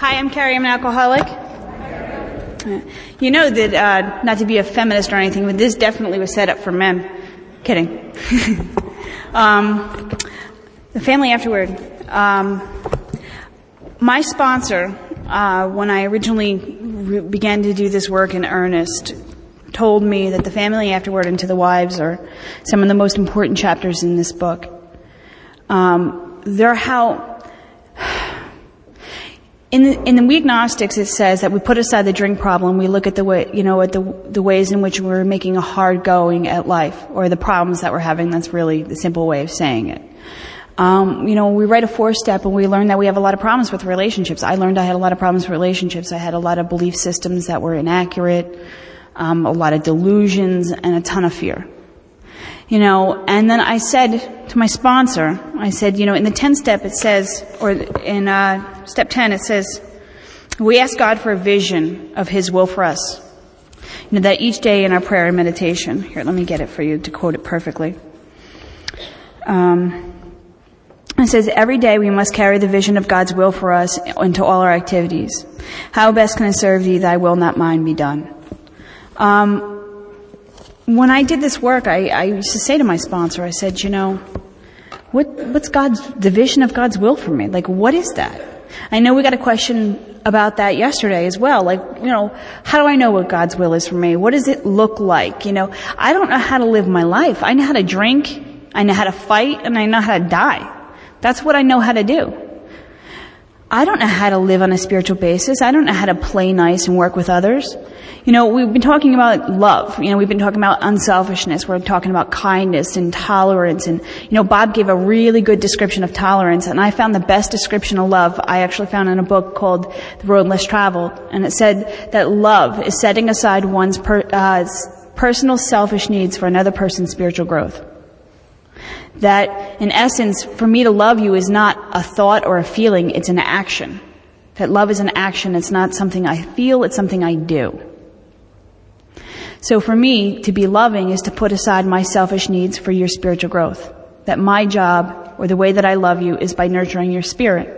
Hi, I'm Carrie. I'm an alcoholic. You know that, not to be a feminist or anything, but this definitely was set up for men. Kidding. The family afterward. My sponsor, when I originally began to do this work in earnest, told me that the family afterward and to the wives are some of the most important chapters in this book. They're how... In the We Agnostics, it says that we put aside the drink problem. We look at the way, at the ways in which we're making a hard going at life, or the problems that we're having. That's really the simple way of saying it. We write a 4-step and we learn that we have a lot of problems with relationships. I learned I had a lot of problems with relationships. I had a lot of belief systems that were inaccurate, a lot of delusions, and a ton of fear. And then I said to my sponsor, I said, in the 10-step it says, or in step 10 it says, we ask God for a vision of His will for us. That each day in our prayer and meditation. Here, let me get it for you to quote it perfectly. It says, every day we must carry the vision of God's will for us into all our activities. How best can I serve Thee? Thy will, not mine, be done. When I did this work, I used to say to my sponsor, I said, what's the vision of God's will for me? Like, what is that? I know we got a question about that yesterday as well. Like, how do I know what God's will is for me? What does it look like? I don't know how to live my life. I know how to drink, I know how to fight, and I know how to die. That's what I know how to do. I don't know how to live on a spiritual basis. I don't know how to play nice and work with others. We've been talking about love. We've been talking about unselfishness. We're talking about kindness and tolerance. And, Bob gave a really good description of tolerance. And I found the best description of love I actually found in a book called The Road Less Traveled. And it said that love is setting aside one's personal selfish needs for another person's spiritual growth. That, in essence, for me to love you is not a thought or a feeling, it's an action. That love is an action, it's not something I feel, it's something I do. So for me, to be loving is to put aside my selfish needs for your spiritual growth. That my job, or the way that I love you, is by nurturing your spirit.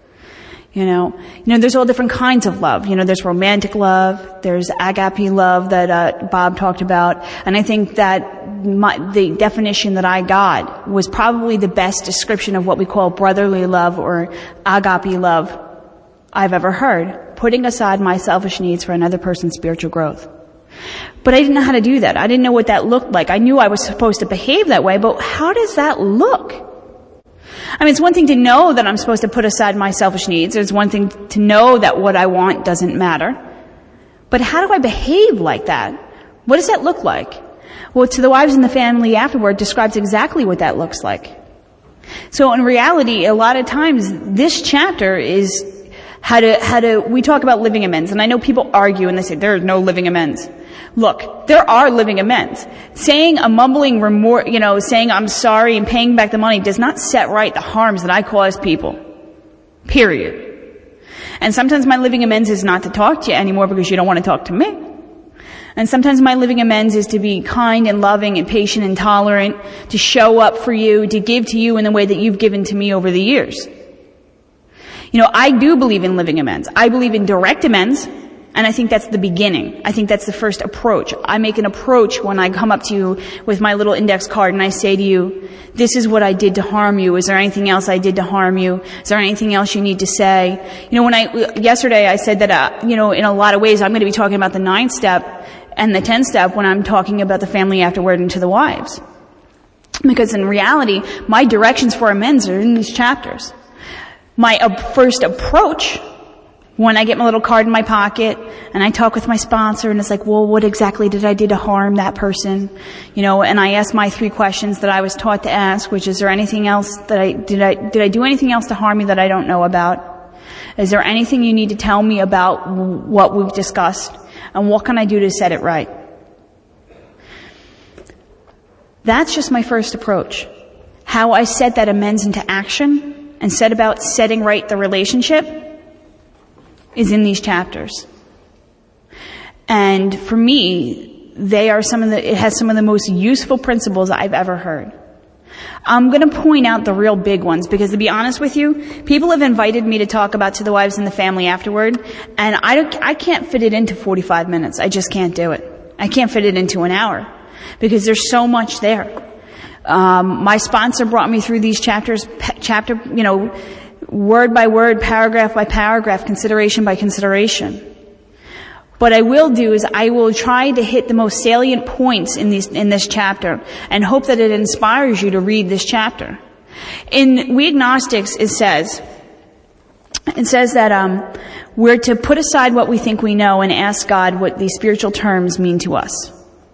There's all different kinds of love. There's romantic love, there's agape love that Bob talked about, and I think that the definition that I got was probably the best description of what we call brotherly love or agape love I've ever heard. Putting aside my selfish needs for another person's spiritual growth. But I didn't know how to do that. I didn't know what that looked like. I knew I was supposed to behave that way, but how does that look? It's one thing to know that I'm supposed to put aside my selfish needs. It's one thing to know that what I want doesn't matter. But how do I behave like that? What does that look like? Well, To the Wives and the Family Afterward describes exactly what that looks like. So in reality, a lot of times this chapter is we talk about living amends. And I know people argue and they say there is no living amends. Look, there are living amends. Saying a mumbling remorse, saying I'm sorry and paying back the money does not set right the harms that I cause people. Period. And sometimes my living amends is not to talk to you anymore because you don't want to talk to me. And sometimes my living amends is to be kind and loving and patient and tolerant, to show up for you, to give to you in the way that you've given to me over the years. I do believe in living amends. I believe in direct amends. And I think that's the beginning. I think that's the first approach. I make an approach when I come up to you with my little index card and I say to you, this is what I did to harm you. Is there anything else I did to harm you? Is there anything else you need to say? Yesterday I said that, in a lot of ways I'm going to be talking about the 9th step and the 10th step when I'm talking about the family afterward and To the Wives. Because in reality, my directions for amends are in these chapters. My first approach, when I get my little card in my pocket and I talk with my sponsor and it's like, well, what exactly did I do to harm that person? And I ask my 3 questions that I was taught to ask, which is there anything else did I do anything else to harm you that I don't know about? Is there anything you need to tell me about what we've discussed? And what can I do to set it right? That's just my first approach. How I set that amends into action and set about setting right the relationship is in these chapters. And for me, it has some of the most useful principles I've ever heard. I'm going to point out the real big ones because, to be honest with you, people have invited me to talk about To the Wives and the Family afterward, and I can't fit it into 45 minutes. I just can't do it. I can't fit it into an hour because there's so much there. My sponsor brought me through these chapters, word by word, paragraph by paragraph, consideration by consideration. What I will do is I will try to hit the most salient points in this chapter and hope that it inspires you to read this chapter. In We Agnostics, it says that we're to put aside what we think we know and ask God what these spiritual terms mean to us.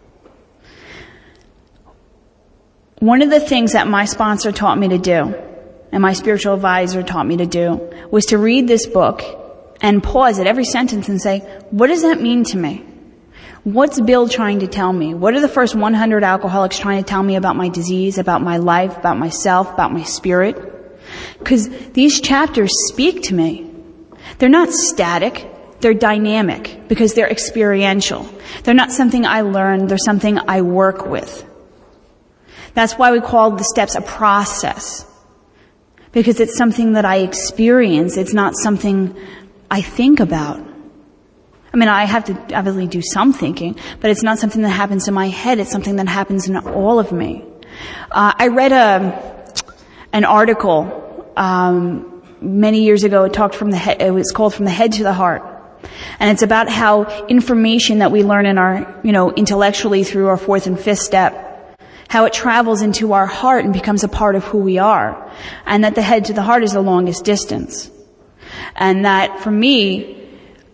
One of the things that my sponsor taught me to do, and my spiritual advisor taught me to do, was to read this book and pause at every sentence and say, what does that mean to me? What's Bill trying to tell me? What are the first 100 alcoholics trying to tell me about my disease, about my life, about myself, about my spirit? Because these chapters speak to me. They're not static. They're dynamic because they're experiential. They're not something I learn. They're something I work with. That's why we call the steps a process. Because it's something that I experience. It's not something I think about. I mean, I have to obviously do some thinking, but it's not something that happens in my head. It's something that happens in all of me. I read an article many years ago. It was called From the Head to the Heart, and it's about how information that we learn in our, intellectually through our fourth and fifth step, how it travels into our heart and becomes a part of who we are, and that the head to the heart is the longest distance. And that for me,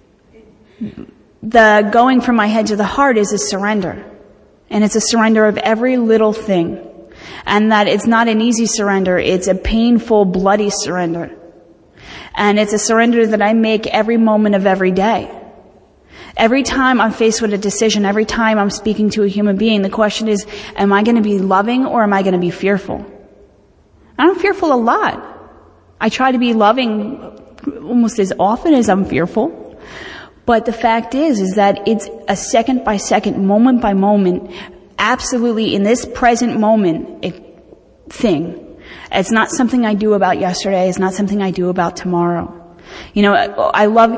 the going from my head to the heart is a surrender. And it's a surrender of every little thing. And that it's not an easy surrender, it's a painful, bloody surrender. And it's a surrender that I make every moment of every day. Every time I'm faced with a decision, every time I'm speaking to a human being, the question is, am I going to be loving or am I going to be fearful? I'm fearful a lot. I try to be loving almost as often as I'm fearful. But the fact is that it's a second by second, moment by moment, absolutely in this present moment thing. It's not something I do about yesterday. It's not something I do about tomorrow. I love,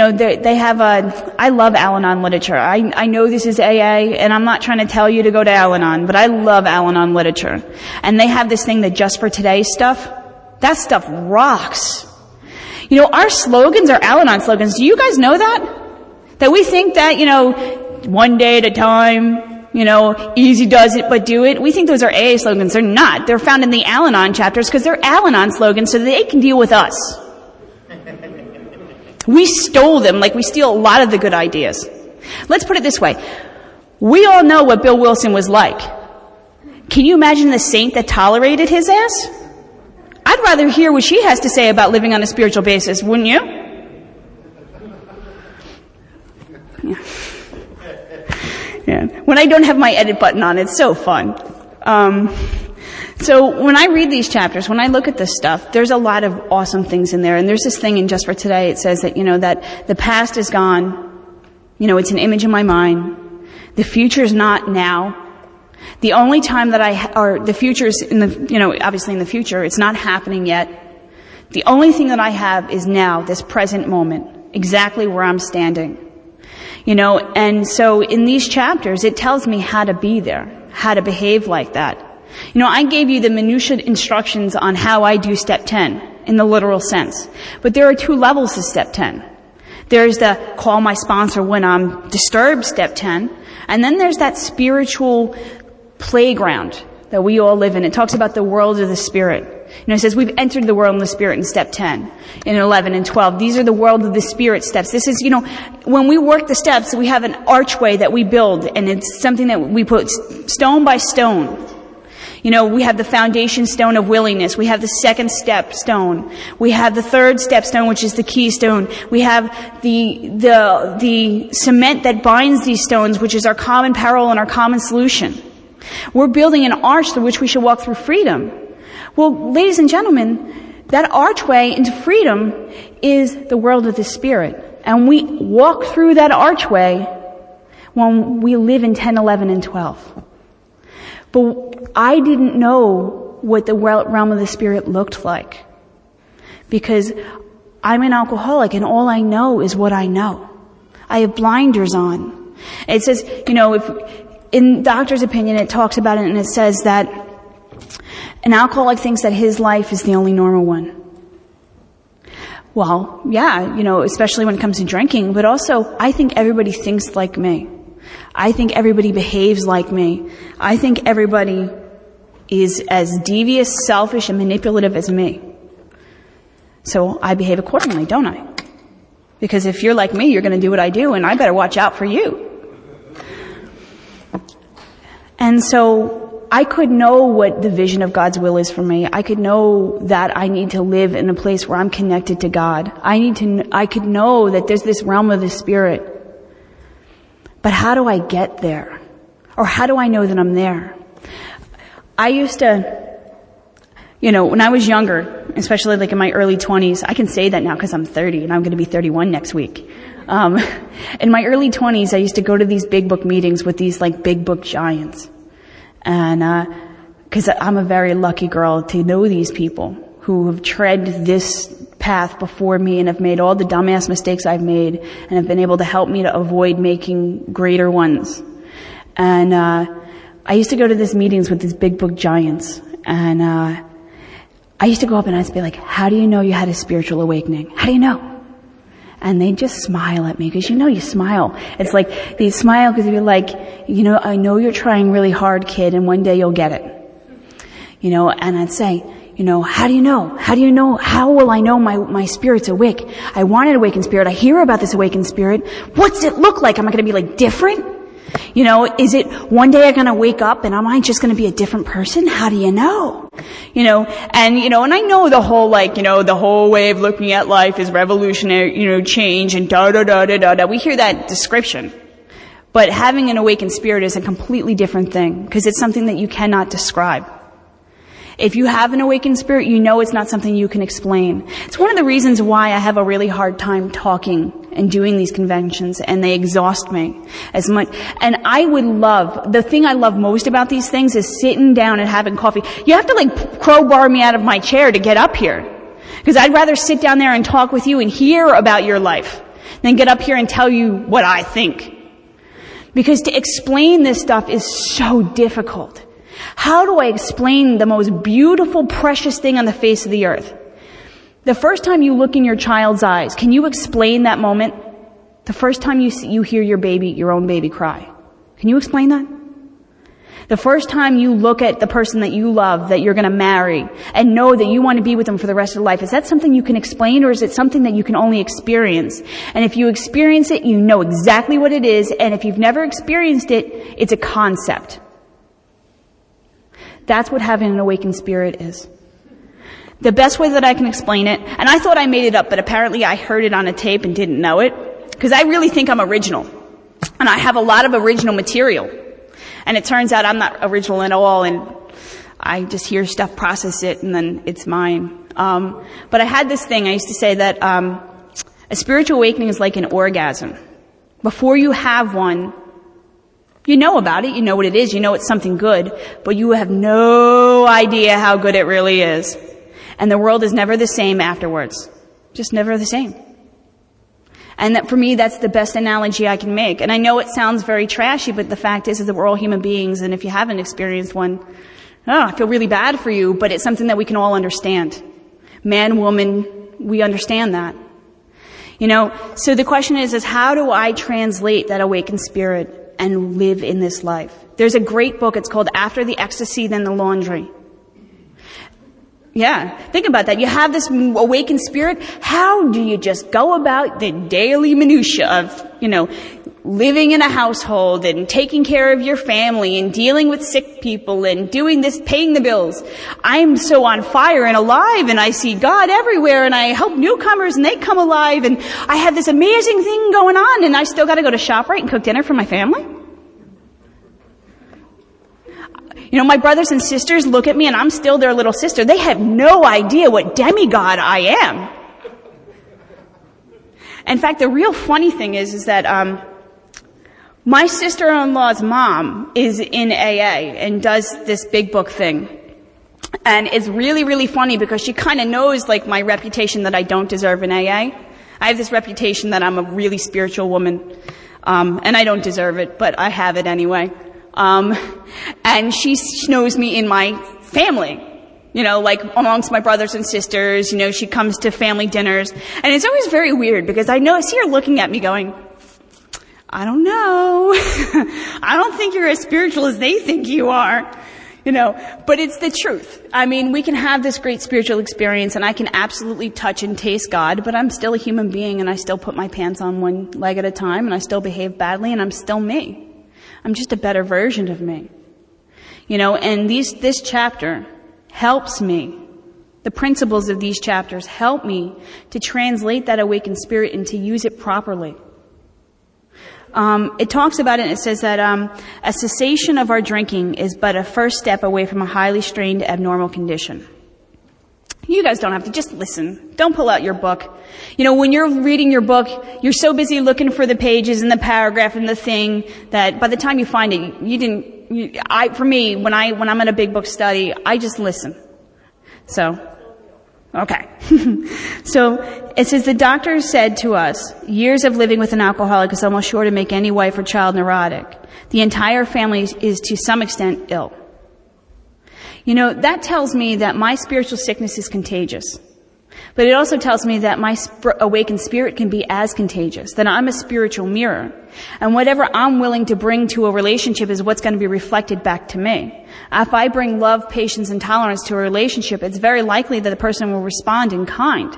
I love Al-Anon literature. I know this is AA, and I'm not trying to tell you to go to Al-Anon, but I love Al-Anon literature. And they have this thing that Just for Today stuff, that stuff rocks. Our slogans are Al-Anon slogans. Do you guys know that? That we think that, one day at a time, easy does it, but do it. We think those are AA slogans. They're not. They're found in the Al-Anon chapters because they're Al-Anon slogans so that they can deal with us. We stole them like we steal a lot of the good ideas. Let's put it this way. We all know what Bill Wilson was like. Can you imagine the saint that tolerated his ass? I'd rather hear what she has to say about living on a spiritual basis, wouldn't you? Yeah. When I don't have my edit button on, it's so fun. So when I read these chapters, when I look at this stuff, there's a lot of awesome things in there. And there's this thing in Just for Today. It says that, that the past is gone. It's an image in my mind. The future's not now. The only time that the future's in the, obviously in the future, it's not happening yet. The only thing that I have is now, this present moment, exactly where I'm standing. And so in these chapters, it tells me how to be there, how to behave like that. I gave you the minutiae instructions on how I do step 10 in the literal sense. But there are 2 levels to step 10. There's the call my sponsor when I'm disturbed step 10. And then there's that spiritual playground that we all live in. It talks about the world of the spirit. It says we've entered the world of the spirit in step 10, in 11 and 12. These are the world of the spirit steps. This is, when we work the steps, we have an archway that we build, and it's something that we put stone by stone. We have the foundation stone of willingness. We have the second step stone. We have the third step stone, which is the keystone. We have the cement that binds these stones, which is our common peril and our common solution. We're building an arch through which we should walk through freedom. Well, ladies and gentlemen, that archway into freedom is the world of the spirit. And we walk through that archway when we live in 10, 11, and 12. But I didn't know what the realm of the Spirit looked like. Because I'm an alcoholic and all I know is what I know. I have blinders on. It says, if in doctor's opinion it talks about it and it says that an alcoholic thinks that his life is the only normal one. Well, yeah, especially when it comes to drinking, but also I think everybody thinks like me. I think everybody behaves like me. I think everybody is as devious, selfish, and manipulative as me. So I behave accordingly, don't I? Because if you're like me, you're going to do what I do, and I better watch out for you. And so I could know what the vision of God's will is for me. I could know that I need to live in a place where I'm connected to God. I could know that there's this realm of the Spirit. But how do I get there? Or how do I know that I'm there? I used to, when I was younger, especially like in my early 20s, I can say that now because I'm 30 and I'm going to be 31 next week. In my early 20s, I used to go to these big book meetings with these like big book giants. And, cause I'm a very lucky girl to know these people who have tread this path before me and have made all the dumbass mistakes I've made and have been able to help me to avoid making greater ones. And, I used to go to these meetings with these big book giants and, I used to go up and I'd be like, how do you know you had a spiritual awakening? How do you know? And they'd just smile at me because you smile. It's like they'd smile because they'd be like, I know you're trying really hard, kid, and one day you'll get it. And I'd say, how do you know? How do you know? How will I know my spirit's awake? I want an awakened spirit. I hear about this awakened spirit. What's it look like? Am I going to be like different? Is it one day I'm going to wake up and am I just going to be a different person? How do you know? And I know the whole the whole way of looking at life is revolutionary, change and da. We hear that description. But having an awakened spirit is a completely different thing because it's something that you cannot describe. If you have an awakened spirit, it's not something you can explain. It's one of the reasons why I have a really hard time talking and doing these conventions, and they exhaust me as much. And the thing I love most about these things is sitting down and having coffee. You have to crowbar me out of my chair to get up here. Because I'd rather sit down there and talk with you and hear about your life than get up here and tell you what I think. Because to explain this stuff is so difficult. How do I explain the most beautiful, precious thing on the face of the earth? The first time you look in your child's eyes, can you explain that moment? The first time you hear your own baby cry. Can you explain that? The first time you look at the person that you love, that you're going to marry, and know that you want to be with them for the rest of your life, is that something you can explain or is it something that you can only experience? And if you experience it, you know exactly what it is, and if you've never experienced it, it's a concept. That's what having an awakened spirit is. The best way that I can explain it, and I thought I made it up, but apparently I heard it on a tape and didn't know it, because I really think I'm original. And I have a lot of original material. And it turns out I'm not original at all, and I just hear stuff, process it, and then it's mine. But I had this thing, I used to say that a spiritual awakening is like an orgasm. Before you have one, you know about it, you know what it is, you know it's something good, but you have no idea how good it really is. And the world is never the same afterwards. Just never the same. And that for me, that's the best analogy I can make. And I know it sounds very trashy, but the fact is that we're all human beings, and if you haven't experienced one, I feel really bad for you, but it's something that we can all understand. Man, woman, we understand that. So the question is how do I translate that awakened spirit and live in this life? There's a great book. It's called After the Ecstasy, Then the Laundry. Yeah, think about that. You have this awakened spirit. How do you just go about the daily minutia of, living in a household and taking care of your family and dealing with sick people and doing this, paying the bills? I'm so on fire and alive, and I see God everywhere, and I help newcomers and they come alive, and I have this amazing thing going on, and I still got to go to ShopRite and cook dinner for my family? My brothers and sisters look at me and I'm still their little sister. They have no idea what demigod I am. In fact, the real funny thing is that, my sister-in-law's mom is in AA and does this big book thing. And it's really, really funny because she kind of knows like my reputation that I don't deserve in AA. I have this reputation that I'm a really spiritual woman. And I don't deserve it, but I have it anyway. And she knows me in my family. You know, like amongst my brothers and sisters, you know, she comes to family dinners. And it's always very weird because I see her looking at me going, I don't know. I don't think you're as spiritual as they think you are. You know, but it's the truth. I mean, we can have this great spiritual experience and I can absolutely touch and taste God, but I'm still a human being and I still put my pants on one leg at a time and I still behave badly and I'm still me. I'm just a better version of me. You know, and this chapter helps me. The principles of these chapters help me to translate that awakened spirit and to use it properly. It talks about it and it says that a cessation of our drinking is but a first step away from a highly strained abnormal condition. You guys don't have to, just listen. Don't pull out your book. You know, when you're reading your book, you're so busy looking for the pages and the paragraph and the thing that by the time you find it, for me, when I'm at a big book study, I just listen. So, okay. So, it says, the doctor said to us, years of living with an alcoholic is almost sure to make any wife or child neurotic. The entire family is to some extent ill. You know, that tells me that my spiritual sickness is contagious. But it also tells me that my awakened spirit can be as contagious, that I'm a spiritual mirror. And whatever I'm willing to bring to a relationship is what's going to be reflected back to me. If I bring love, patience, and tolerance to a relationship, it's very likely that the person will respond in kind.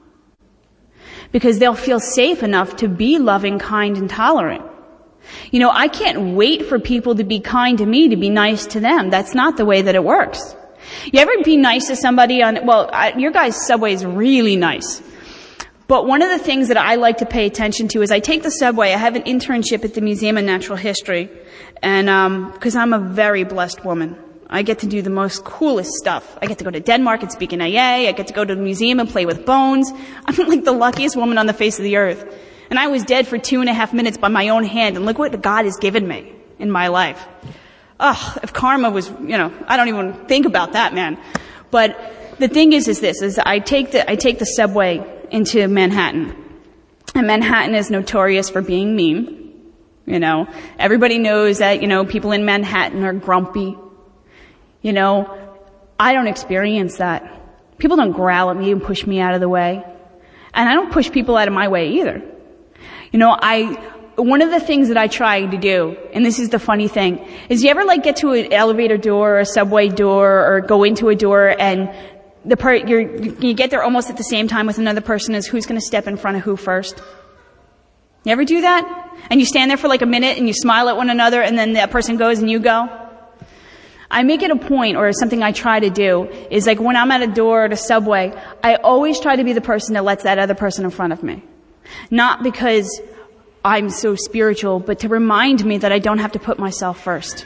Because they'll feel safe enough to be loving, kind, and tolerant. You know, I can't wait for people to be kind to me, to be nice to them. That's not the way that it works. You ever be nice to somebody your guys' subway is really nice. But one of the things that I like to pay attention to is I take the subway. I have an internship at the Museum of Natural History. And, cause I'm a very blessed woman. I get to do the most coolest stuff. I get to go to Denmark and speak in AA. I get to go to the museum and play with bones. I'm like the luckiest woman on the face of the earth. And I was dead for 2.5 minutes by my own hand, and look what God has given me in my life. Ugh, if karma was, I don't even think about that, man. But the thing is I take the subway into Manhattan. And Manhattan is notorious for being mean. You know, everybody knows that, people in Manhattan are grumpy. You know, I don't experience that. People don't growl at me and push me out of the way. And I don't push people out of my way either. You know, one of the things that I try to do, and this is the funny thing, is you ever get to an elevator door or a subway door or go into a door and you get there almost at the same time with another person as who's going to step in front of who first? You ever do that? And you stand there for a minute and you smile at one another and then that person goes and you go? I make it a point, or something I try to do, is when I'm at a door at a subway, I always try to be the person that lets that other person in front of me. Not because I'm so spiritual, but to remind me that I don't have to put myself first.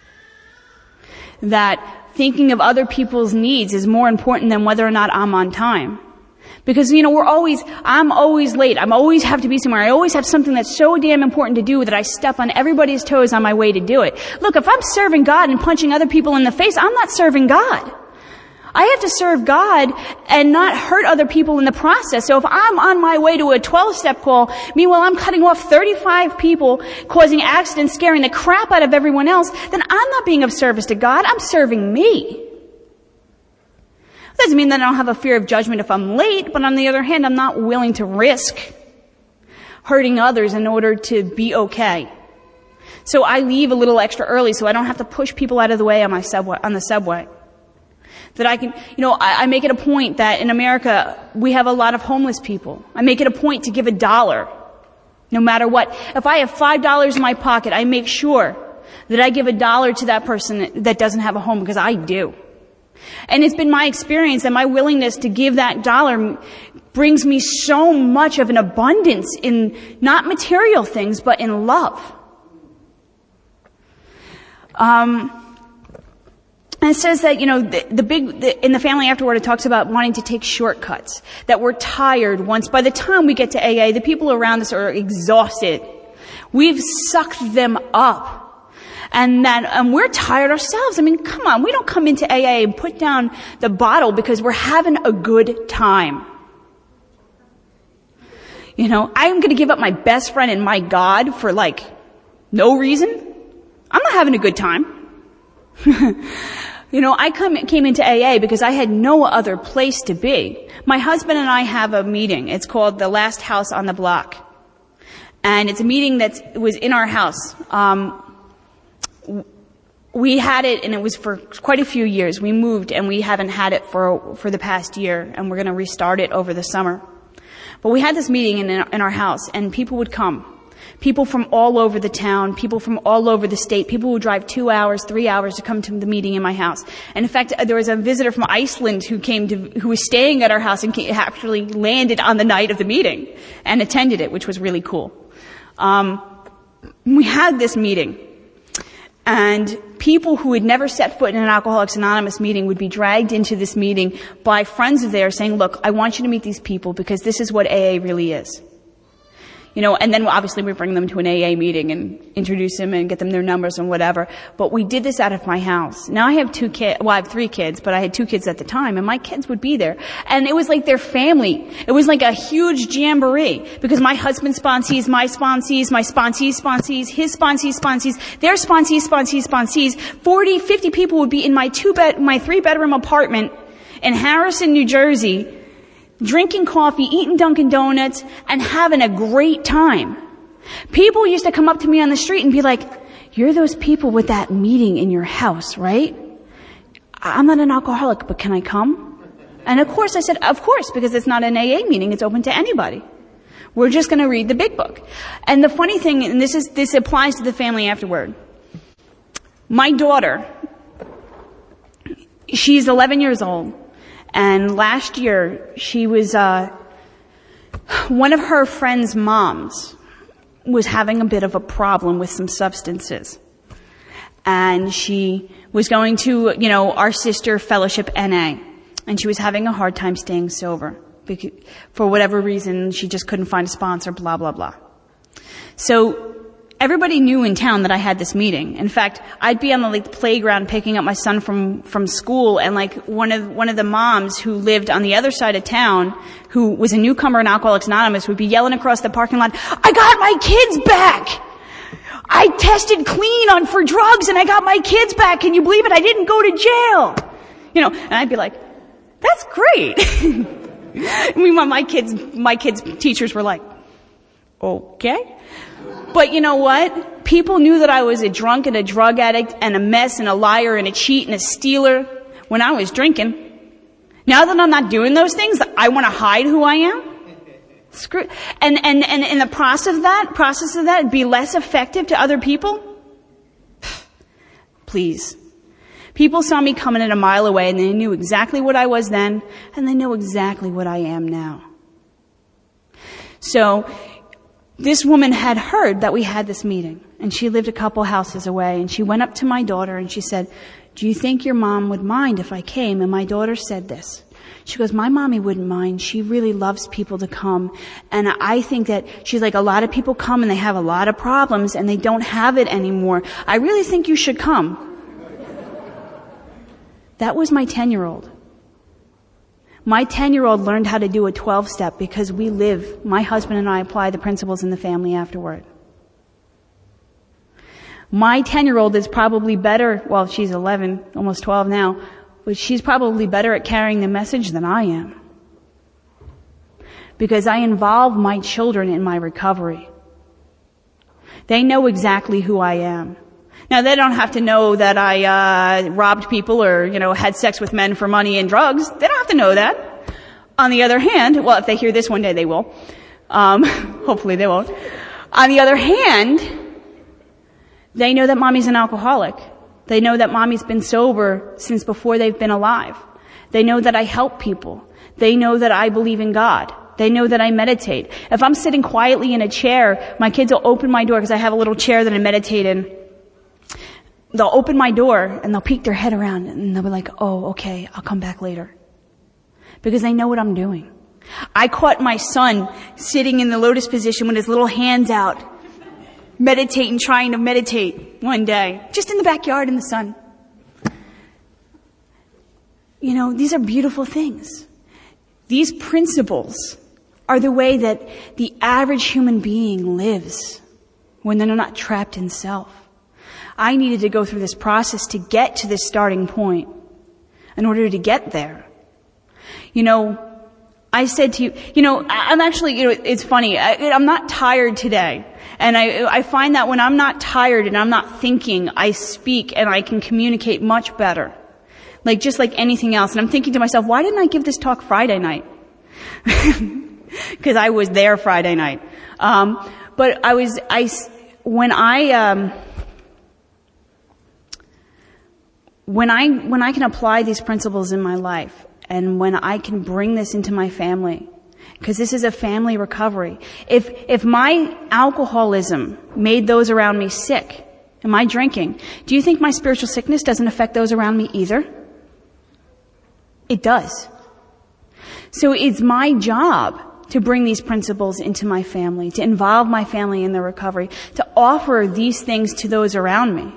That thinking of other people's needs is more important than whether or not I'm on time. Because, I'm always late. I always have to be somewhere. I always have something that's so damn important to do that I step on everybody's toes on my way to do it. Look, if I'm serving God and punching other people in the face, I'm not serving God. I have to serve God and not hurt other people in the process. So if I'm on my way to a 12-step call, meanwhile I'm cutting off 35 people, causing accidents, scaring the crap out of everyone else, then I'm not being of service to God. I'm serving me. Doesn't mean that I don't have a fear of judgment if I'm late, but on the other hand, I'm not willing to risk hurting others in order to be okay. So I leave a little extra early so I don't have to push people out of the way on the subway. That I can, I make it a point that in America, we have a lot of homeless people. I make it a point to give $1, no matter what. If I have $5 in my pocket, I make sure that I give $1 to that person that doesn't have a home, because I do. And it's been my experience that my willingness to give that $1 brings me so much of an abundance in not material things, but in love. And it says that, in the family afterward, it talks about wanting to take shortcuts, that we're tired once. By the time we get to AA, the people around us are exhausted. We've sucked them up. And we're tired ourselves. I mean, come on, we don't come into AA and put down the bottle because we're having a good time. You know, I'm going to give up my best friend and my God for like no reason. I'm not having a good time. You know, I came into AA because I had no other place to be. My husband and I have a meeting. It's called The Last House on the Block. And it's a meeting that was in our house. We had it, and it was for quite a few years. We moved, and we haven't had it for the past year, and we're going to restart it over the summer. But we had this meeting in our house, and people would come. People from all over the town, people from all over the state, people who drive 2 hours, 3 hours to come to the meeting in my house. And in fact, there was a visitor from Iceland who was staying at our house and actually landed on the night of the meeting and attended it, which was really cool. We had this meeting, and people who had never set foot in an Alcoholics Anonymous meeting would be dragged into this meeting by friends of theirs saying, look, I want you to meet these people because this is what AA really is. You know, and then obviously we bring them to an AA meeting and introduce them and get them their numbers and whatever. But we did this out of my house. Now I have 2 kids, well I have 3 kids, but I had 2 kids at the time, and my kids would be there. And it was like their family. It was like a huge jamboree because my husband's sponsees, my sponsees, my sponsees' sponsees, his sponsees' sponsees, their sponsees' sponsees' sponsees. 40, 50 people would be in my 3-bedroom apartment in Harrison, New Jersey, drinking coffee, eating Dunkin' Donuts, and having a great time. People used to come up to me on the street and be like, you're those people with that meeting in your house, right? I'm not an alcoholic, but can I come? And of course I said, of course, because it's not an AA meeting, it's open to anybody. We're just going to read the big book. And the funny thing, and this applies to the family afterward. My daughter, she's 11 years old. And last year, she was, one of her friend's moms was having a bit of a problem with some substances. And she was going to, you know, our sister fellowship NA. And she was having a hard time staying sober. Because, for whatever reason, she just couldn't find a sponsor, blah, blah, blah. So, everybody knew in town that I had this meeting. In fact, I'd be on the playground picking up my son from school, and one of the moms who lived on the other side of town, who was a newcomer in Alcoholics Anonymous, would be yelling across the parking lot, I got my kids back! I tested clean for drugs and I got my kids back. Can you believe it? I didn't go to jail. You know, and I'd be like, that's great. Meanwhile, my kids' teachers were like, okay. But you know what? People knew that I was a drunk and a drug addict and a mess and a liar and a cheat and a stealer when I was drinking. Now that I'm not doing those things, I want to hide who I am? Screw. And in the process of that, be less effective to other people? Please. People saw me coming in a mile away, and they knew exactly what I was then, and they know exactly what I am now. So, this woman had heard that we had this meeting, and she lived a couple houses away, and she went up to my daughter and she said, do you think your mom would mind if I came? And my daughter said this. She goes, my mommy wouldn't mind. She really loves people to come. And I think that, she's like, a lot of people come and they have a lot of problems and they don't have it anymore. I really think you should come. That was my 10-year-old. My 10-year-old learned how to do a 12-step because my husband and I apply the principles in the family afterward. My 10-year-old is probably better, well, she's 11, almost 12 now, but she's probably better at carrying the message than I am. Because I involve my children in my recovery. They know exactly who I am. Now, they don't have to know that I robbed people or, had sex with men for money and drugs. They don't have to know that. On the other hand, well, if they hear this one day, they will. Hopefully they won't. On the other hand, they know that mommy's an alcoholic. They know that mommy's been sober since before they've been alive. They know that I help people. They know that I believe in God. They know that I meditate. If I'm sitting quietly in a chair, my kids will open my door because I have a little chair that I meditate in. They'll open my door and they'll peek their head around and they'll be like, oh, okay, I'll come back later. Because they know what I'm doing. I caught my son sitting in the lotus position with his little hands out, meditating, trying to meditate one day, just in the backyard in the sun. You know, these are beautiful things. These principles are the way that the average human being lives when they're not trapped in self. I needed to go through this process to get to this starting point in order to get there. You know, I said to you, you know, I'm actually, you know, it's funny. I'm not tired today. And I find that when I'm not tired and I'm not thinking, I speak and I can communicate much better. Like, just like anything else. And I'm thinking to myself, why didn't I give this talk Friday night? Because I was there Friday night. But when I can apply these principles in my life, and when I can bring this into my family, because this is a family recovery. If my alcoholism made those around me sick, and my drinking, do you think my spiritual sickness doesn't affect those around me either? It does. So it's my job to bring these principles into my family, to involve my family in their recovery, to offer these things to those around me.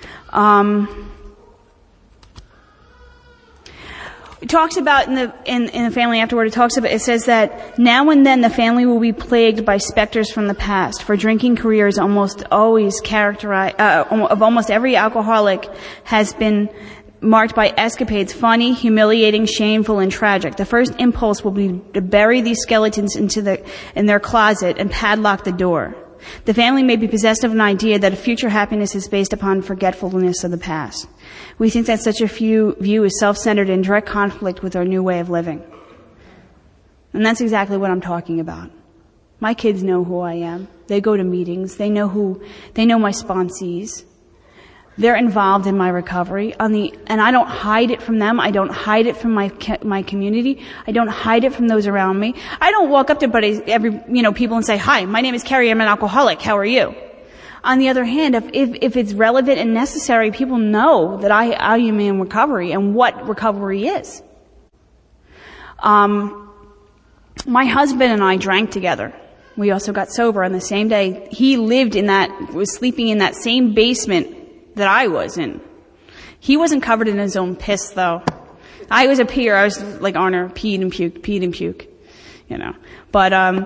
It talks about in the family afterward, it says that now and then the family will be plagued by specters from the past, for drinking careers almost always characterized, of almost every alcoholic has been marked by escapades, funny, humiliating, shameful, and tragic. The first impulse will be to bury these skeletons in their closet and padlock the door. The family may be possessed of an idea that a future happiness is based upon forgetfulness of the past. We think that such a view is self-centered and in direct conflict with our new way of living. And that's exactly what I'm talking about. My kids know who I am. They go to meetings. They know my sponsees. They're involved in my recovery and I don't hide it from them. I don't hide it from my community. I don't hide it from those around me. I don't walk up to people and say, "Hi, my name is Carrie. I'm an alcoholic. How are you?" On the other hand, if it's relevant and necessary, people know that I am in recovery and what recovery is. My husband and I drank together. We also got sober on the same day. He was sleeping in that same basement that I was in. He wasn't covered in his own piss, though. I was a peer. I was like Arner, peed and puke, you know. But,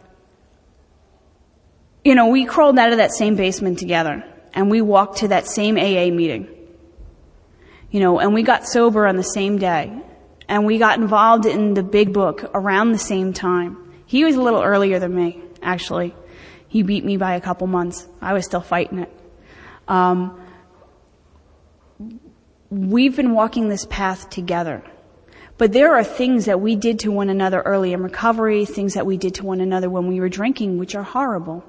we crawled out of that same basement together, and we walked to that same AA meeting. And we got sober on the same day, and we got involved in the big book around the same time. He was a little earlier than me, actually. He beat me by a couple months. I was still fighting it. We've been walking this path together. But there are things that we did to one another early in recovery, things that we did to one another when we were drinking, which are horrible.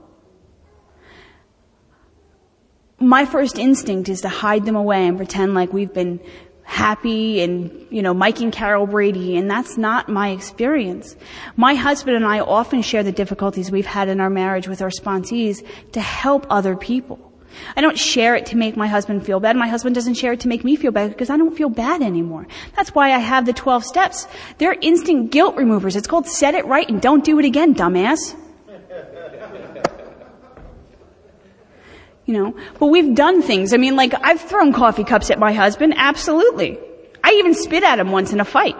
My first instinct is to hide them away and pretend like we've been happy and, Mike and Carol Brady, and that's not my experience. My husband and I often share the difficulties we've had in our marriage with our sponsees to help other people. I don't share it to make my husband feel bad. My husband doesn't share it to make me feel bad because I don't feel bad anymore. That's why I have the 12 steps. They're instant guilt removers. It's called set it right and don't do it again, dumbass. But we've done things. I've thrown coffee cups at my husband. Absolutely. I even spit at him once in a fight.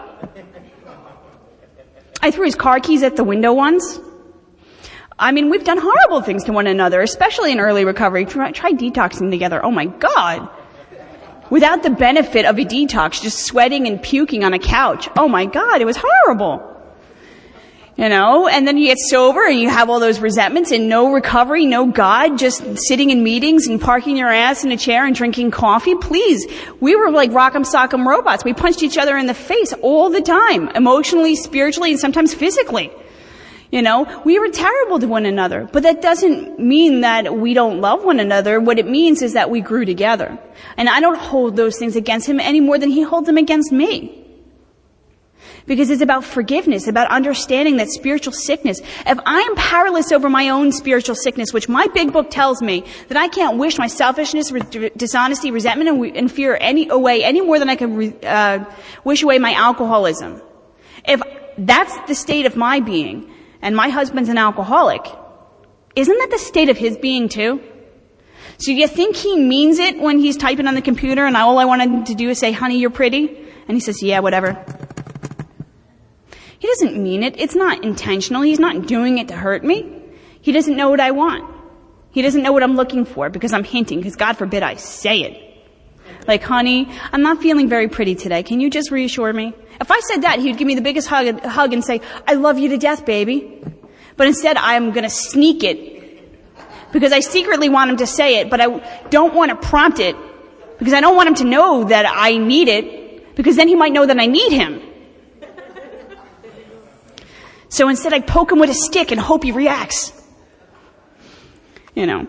I threw his car keys at the window once. We've done horrible things to one another, especially in early recovery. Try detoxing together. Oh my God. Without the benefit of a detox, just sweating and puking on a couch. Oh my God, it was horrible. And then you get sober and you have all those resentments and no recovery, no God, just sitting in meetings and parking your ass in a chair and drinking coffee. Please. We were like rock'em sock'em robots. We punched each other in the face all the time, emotionally, spiritually, and sometimes physically. We were terrible to one another, but that doesn't mean that we don't love one another. What it means is that we grew together. And I don't hold those things against him any more than he holds them against me. Because it's about forgiveness, about understanding that spiritual sickness. If I am powerless over my own spiritual sickness, which my big book tells me that I can't wish my selfishness, dishonesty, resentment, and fear away any more than I can wish away my alcoholism. If that's the state of my being, and my husband's an alcoholic, isn't that the state of his being too? So you think he means it when he's typing on the computer and all I wanted him to do is say, honey, you're pretty? And he says, yeah, whatever. He doesn't mean it. It's not intentional. He's not doing it to hurt me. He doesn't know what I want. He doesn't know what I'm looking for because I'm hinting, because God forbid I say it. Like, honey, I'm not feeling very pretty today. Can you just reassure me? If I said that, he'd give me the biggest hug and say, I love you to death, baby. But instead, I'm going to sneak it because I secretly want him to say it, but I don't want to prompt it because I don't want him to know that I need it, because then he might know that I need him. So instead, I poke him with a stick and hope he reacts. You know.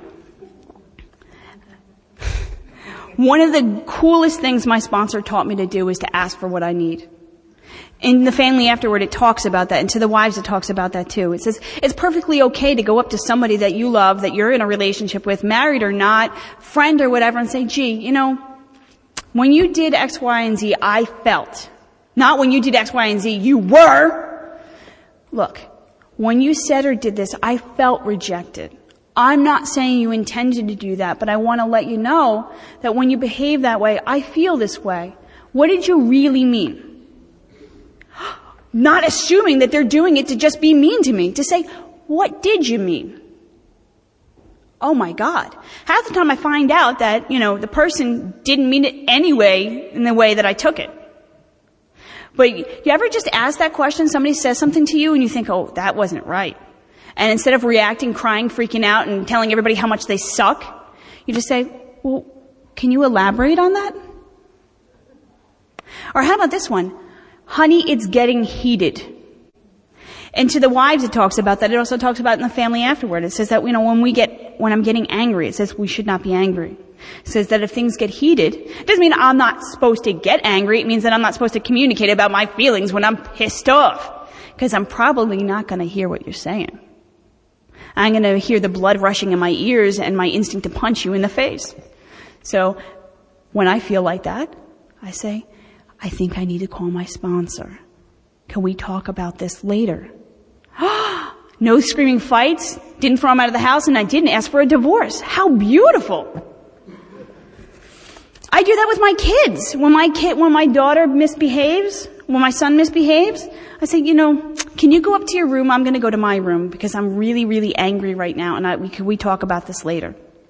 One of the coolest things my sponsor taught me to do is to ask for what I need. In the Family Afterward, it talks about that, and to the wives, it talks about that too. It says it's perfectly okay to go up to somebody that you love, that you're in a relationship with, married or not, friend or whatever, and say, gee, you know, when you did X, Y, and Z, I felt. Not when you did X, Y, and Z, you were. Look, when you said or did this, I felt rejected. I'm not saying you intended to do that, but I want to let you know that when you behave that way, I feel this way. What did you really mean? Not assuming that they're doing it to just be mean to me. To say, what did you mean? Oh my God. Half the time I find out that, the person didn't mean it anyway in the way that I took it. But you ever just ask that question, somebody says something to you and you think, oh, that wasn't right. And instead of reacting, crying, freaking out, and telling everybody how much they suck, you just say, well, can you elaborate on that? Or how about this one? Honey, it's getting heated. And to the wives, it talks about that. It also talks about in the Family Afterward. It says that, when I'm getting angry, it says we should not be angry. It says that if things get heated, it doesn't mean I'm not supposed to get angry. It means that I'm not supposed to communicate about my feelings when I'm pissed off. Because I'm probably not going to hear what you're saying. I'm going to hear the blood rushing in my ears and my instinct to punch you in the face. So when I feel like that, I say, I think I need to call my sponsor. Can we talk about this later? No screaming fights, didn't throw him out of the house, and I didn't ask for a divorce. How beautiful. I do that with my kids. When my daughter misbehaves, when my son misbehaves, I say, can you go up to your room? I'm going to go to my room because I'm really, really angry right now, and can we talk about this later?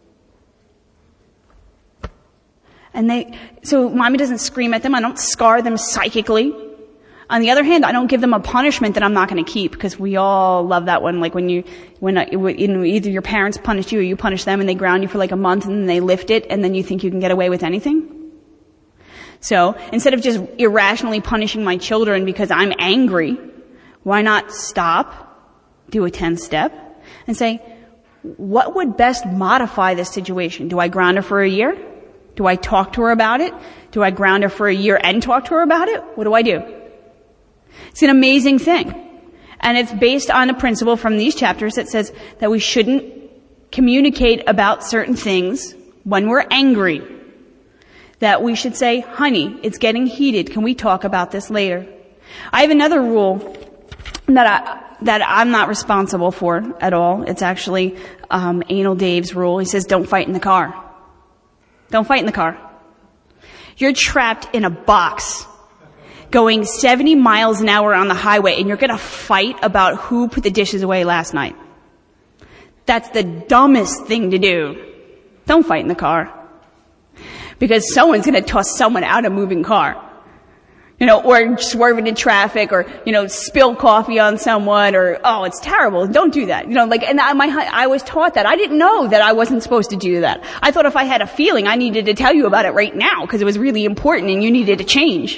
So mommy doesn't scream at them. I don't scar them psychically. On the other hand, I don't give them a punishment that I'm not going to keep, because we all love that one. Like when either your parents punish you or you punish them and they ground you for like a month and then they lift it and then you think you can get away with anything. So instead of just irrationally punishing my children because I'm angry, why not stop, do a 10-step and say, what would best modify this situation? Do I ground her for a year? Do I talk to her about it? Do I ground her for a year and talk to her about it? What do I do? It's an amazing thing. And it's based on a principle from these chapters that says that we shouldn't communicate about certain things when we're angry. That we should say, honey, it's getting heated. Can we talk about this later? I have another rule that I'm not responsible for at all. It's actually Anal Dave's rule. He says, don't fight in the car. Don't fight in the car. You're trapped in a box going 70 miles an hour on the highway, and you're going to fight about who put the dishes away last night. That's the dumbest thing to do. Don't fight in the car. Because someone's going to toss someone out of a moving car. Or swerve into traffic, or, spill coffee on someone, or, oh, it's terrible. Don't do that. And I was taught that. I didn't know that I wasn't supposed to do that. I thought if I had a feeling, I needed to tell you about it right now, because it was really important and you needed to change.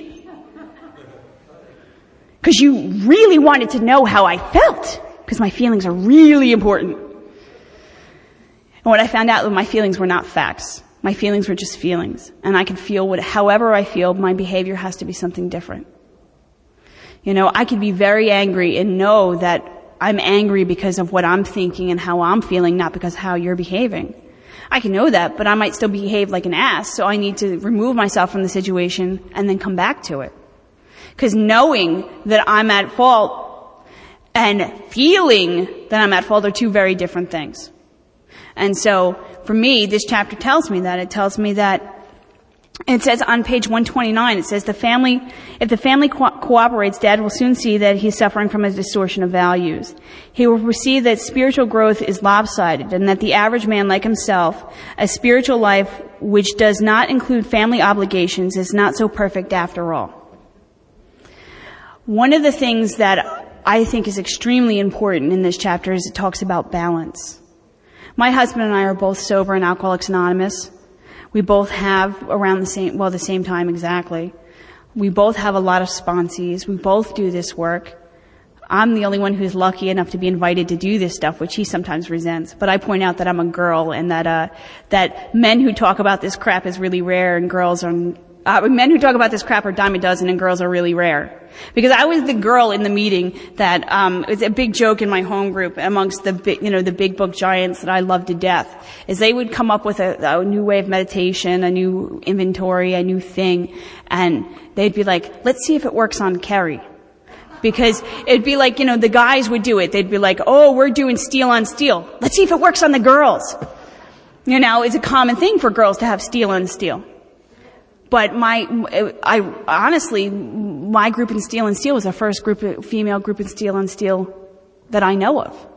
Because you really wanted to know how I felt, because my feelings are really important. And what I found out was my feelings were not facts. My feelings were just feelings. And I can feel however I feel, my behavior has to be something different. I could be very angry and know that I'm angry because of what I'm thinking and how I'm feeling, not because of how you're behaving. I can know that, but I might still behave like an ass, so I need to remove myself from the situation and then come back to it. Because knowing that I'm at fault and feeling that I'm at fault are two very different things. And so, for me, this chapter tells me that. It tells me that, it says on page 129, it says if the family cooperates, Dad will soon see that he's suffering from a distortion of values. He will perceive that spiritual growth is lopsided and that the average man like himself, a spiritual life which does not include family obligations, is not so perfect after all. One of the things that I think is extremely important in this chapter is it talks about balance. My husband and I are both sober in Alcoholics Anonymous. We both have around the same time exactly. We both have a lot of sponsees. We both do this work. I'm the only one who's lucky enough to be invited to do this stuff, which he sometimes resents. But I point out that I'm a girl and that men who talk about this crap is really rare and men who talk about this crap are a dime a dozen and girls are really rare. Because I was the girl in the meeting that, it was a big joke in my home group amongst the big book giants that I love to death, is they would come up with a new way of meditation, a new inventory, a new thing, and they'd be like, let's see if it works on Kerry. Because it'd be like, the guys would do it. They'd be like, oh, we're doing steel on steel. Let's see if it works on the girls. It's a common thing for girls to have steel on steel. But my group in Steel and Steel was the first female group in Steel and Steel that I know of.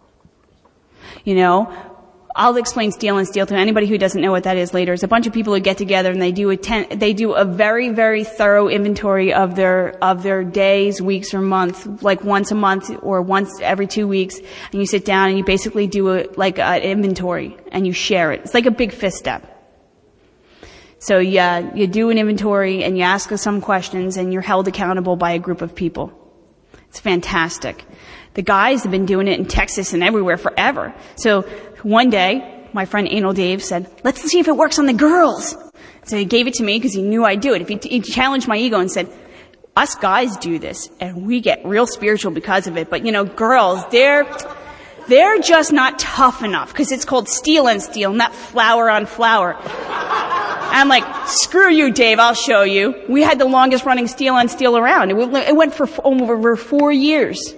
I'll explain Steel and Steel to anybody who doesn't know what that is later. It's a bunch of people who get together and they do a very, very thorough inventory of their days, weeks, or months, like once a month or once every 2 weeks, and you sit down and you basically do an inventory and you share it. It's like a big fifth step. So you do an inventory and you ask us some questions and you're held accountable by a group of people. It's fantastic. The guys have been doing it in Texas and everywhere forever. So one day, my friend Anal Dave said, let's see if it works on the girls. So he gave it to me because he knew I'd do it. He challenged my ego and said, us guys do this and we get real spiritual because of it. But girls, they're just not tough enough because it's called Steel and Steel, not flower on flower. I'm like, screw you, Dave, I'll show you. We had the longest running Steel on Steel around. It went for over 4 years.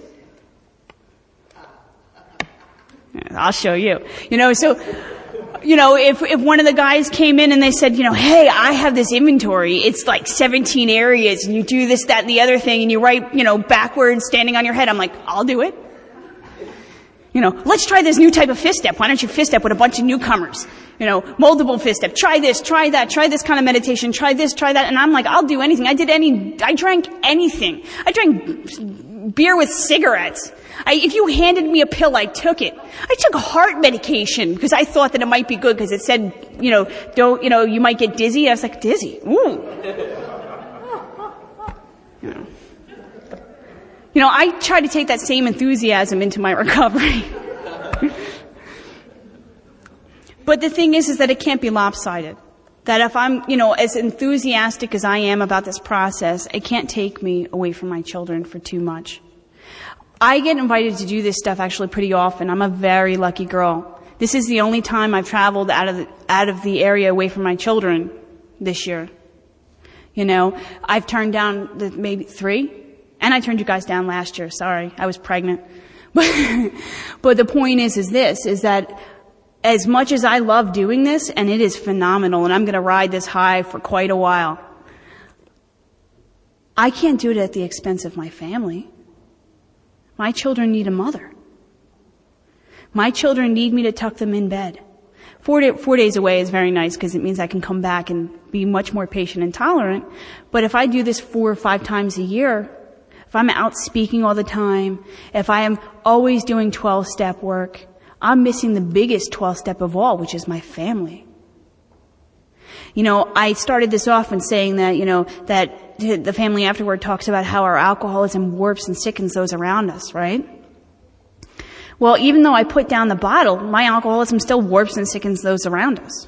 I'll show you. If one of the guys came in and they said, hey, I have this inventory. It's like 17 areas and you do this, that, and the other thing and you write, backwards standing on your head. I'm like, I'll do it. Let's try this new type of fifth step. Why don't you fifth step with a bunch of newcomers? Moldable fifth step. Try this, try that, try this kind of meditation, try this, try that. And I'm like, I'll do anything. I drank anything. I drank beer with cigarettes. If you handed me a pill, I took it. I took heart medication because I thought that it might be good because it said, you might get dizzy. I was like, dizzy? Ooh. I try to take that same enthusiasm into my recovery. But the thing is that it can't be lopsided. That if I'm, as enthusiastic as I am about this process, it can't take me away from my children for too much. I get invited to do this stuff actually pretty often. I'm a very lucky girl. This is the only time I've traveled out of the area away from my children this year. I've turned down maybe 3. And I turned you guys down last year. Sorry, I was pregnant. But the point is that as much as I love doing this, and it is phenomenal, and I'm going to ride this high for quite a while, I can't do it at the expense of my family. My children need a mother. My children need me to tuck them in bed. 4 days away is very nice because it means I can come back and be much more patient and tolerant. But if I do this 4 or 5 times a year, if I'm out speaking all the time, if I am always doing 12-step work, I'm missing the biggest 12-step of all, which is my family. I started this off in saying that, that the family afterward talks about how our alcoholism warps and sickens those around us, right? Well, even though I put down the bottle, my alcoholism still warps and sickens those around us.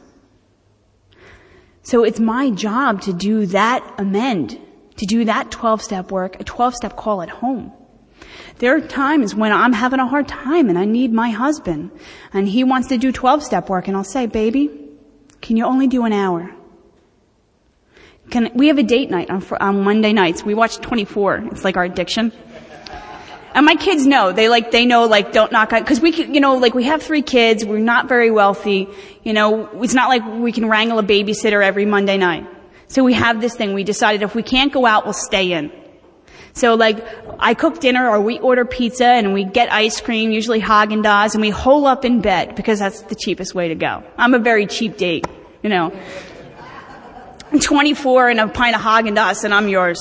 So it's my job to do that amend, to do that 12-step work, a 12-step call at home. There are times when I'm having a hard time and I need my husband and he wants to do 12-step work and I'll say, baby, can you only do an hour? We have a date night on Monday nights. We watch 24. It's like our addiction. And my kids know. They know, don't knock on, cause we we have 3 kids. We're not very wealthy. It's not like we can wrangle a babysitter every Monday night. So we have this thing. We decided if we can't go out, we'll stay in. So I cook dinner or we order pizza and we get ice cream, usually Haagen-Dazs, and we hole up in bed because that's the cheapest way to go. I'm a very cheap date, I'm 24 and a pint of Haagen-Dazs and I'm yours.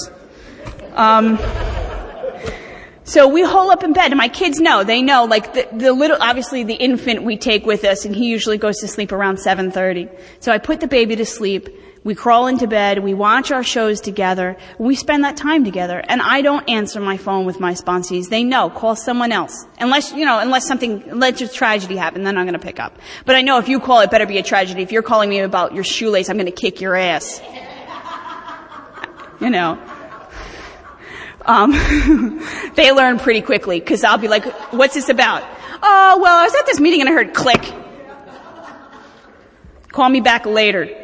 So we hole up in bed and my kids know, they know, the little, obviously the infant we take with us and he usually goes to sleep around 7:30. So I put the baby to sleep. We crawl into bed, we watch our shows together, we spend that time together, and I don't answer my phone with my sponsees. They know, call someone else. Unless a tragedy happened, then I'm gonna pick up. But I know if you call, it better be a tragedy. If you're calling me about your shoelace, I'm gonna kick your ass. They learn pretty quickly, cause I'll be like, what's this about? Oh, well, I was at this meeting and I heard click. Call me back later.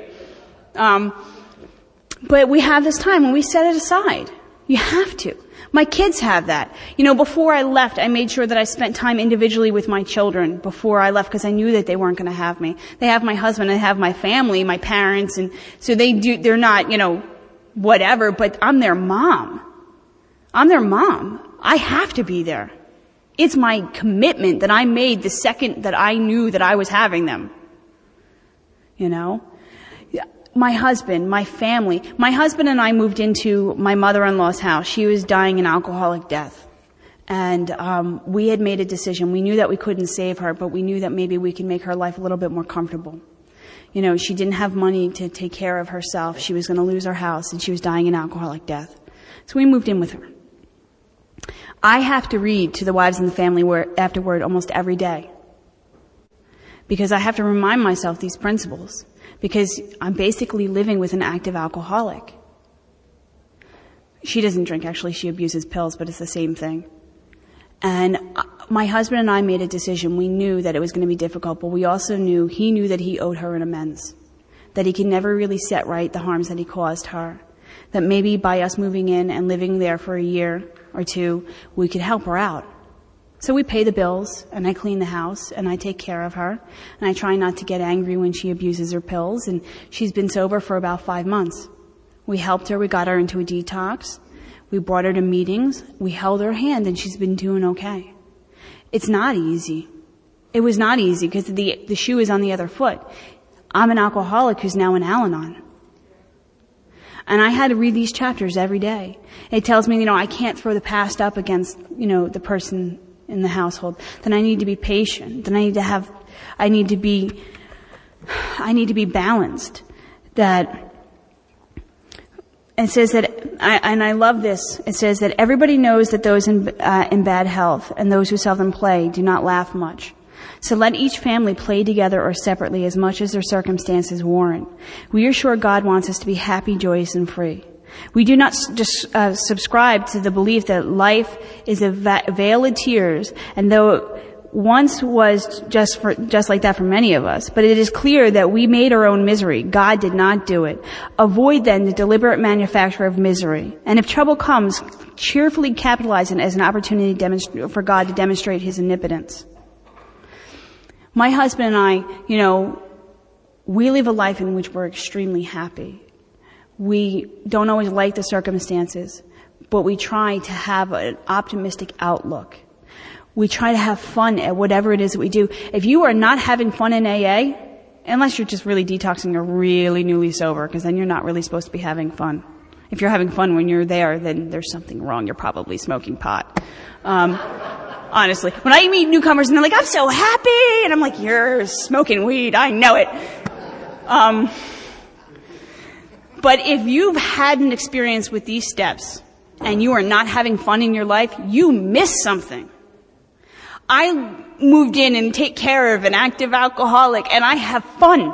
But we have this time and we set it aside. You have to. My kids have that. Before I left, I made sure that I spent time individually with my children before I left because I knew that they weren't going to have me. They have my husband, they have my family, my parents, and so they're not, whatever, but I'm their mom. I have to be there. It's my commitment that I made the second that I knew that I was having them. My husband, my family. My husband and I moved into my mother-in-law's house. She was dying an alcoholic death. And we had made a decision. We knew that we couldn't save her, but we knew that maybe we could make her life a little bit more comfortable. She didn't have money to take care of herself. She was going to lose her house, and she was dying an alcoholic death. So we moved in with her. I have to read to the wives in the family afterward almost every day. Because I have to remind myself these principles. Because I'm basically living with an active alcoholic. She doesn't drink, actually. She abuses pills, but it's the same thing. And my husband and I made a decision. We knew that it was going to be difficult, but we also knew that he owed her an amends. That he could never really set right the harms that he caused her. That maybe by us moving in and living there for a year or 2, we could help her out. So we pay the bills, and I clean the house, and I take care of her, and I try not to get angry when she abuses her pills, and she's been sober for about 5 months. We helped her, we got her into a detox, we brought her to meetings, we held her hand, and she's been doing okay. It's not easy. It was not easy, because the shoe is on the other foot. I'm an alcoholic who's now in Al-Anon. And I had to read these chapters every day. It tells me, I can't throw the past up against, the person in the household. Then I need to be patient. Then I need to be balanced. That, it says that, and I love this, it says that everybody knows that those in bad health and those who seldom play do not laugh much. So let each family play together or separately as much as their circumstances warrant. We are sure God wants us to be happy, joyous, and free. We do not subscribe to the belief that life is a vale of tears, and though it once was just like that for many of us, but it is clear that we made our own misery. God did not do it. Avoid then the deliberate manufacture of misery. And if trouble comes, cheerfully capitalize it as an opportunity for God to demonstrate His omnipotence. My husband and I, we live a life in which we're extremely happy. We don't always like the circumstances, but we try to have an optimistic outlook. We try to have fun at whatever it is that we do. If you are not having fun in AA, unless you're just really detoxing or really newly sober, because then you're not really supposed to be having fun. If you're having fun when you're there, then there's something wrong. You're probably smoking pot. Honestly. When I meet newcomers and they're like, I'm so happy, and I'm like, you're smoking weed. I know it. But if you've had an experience with these steps and you are not having fun in your life, you miss something. I moved in and take care of an active alcoholic, and I have fun.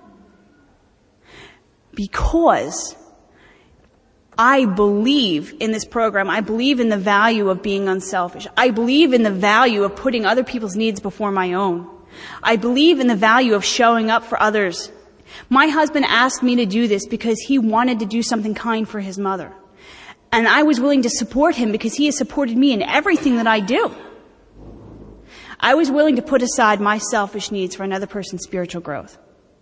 Because I believe in this program. I believe in the value of being unselfish. I believe in the value of putting other people's needs before my own. I believe in the value of showing up for others. My husband asked me to do this because he wanted to do something kind for his mother. And I was willing to support him because he has supported me in everything that I do. I was willing to put aside my selfish needs for another person's spiritual growth.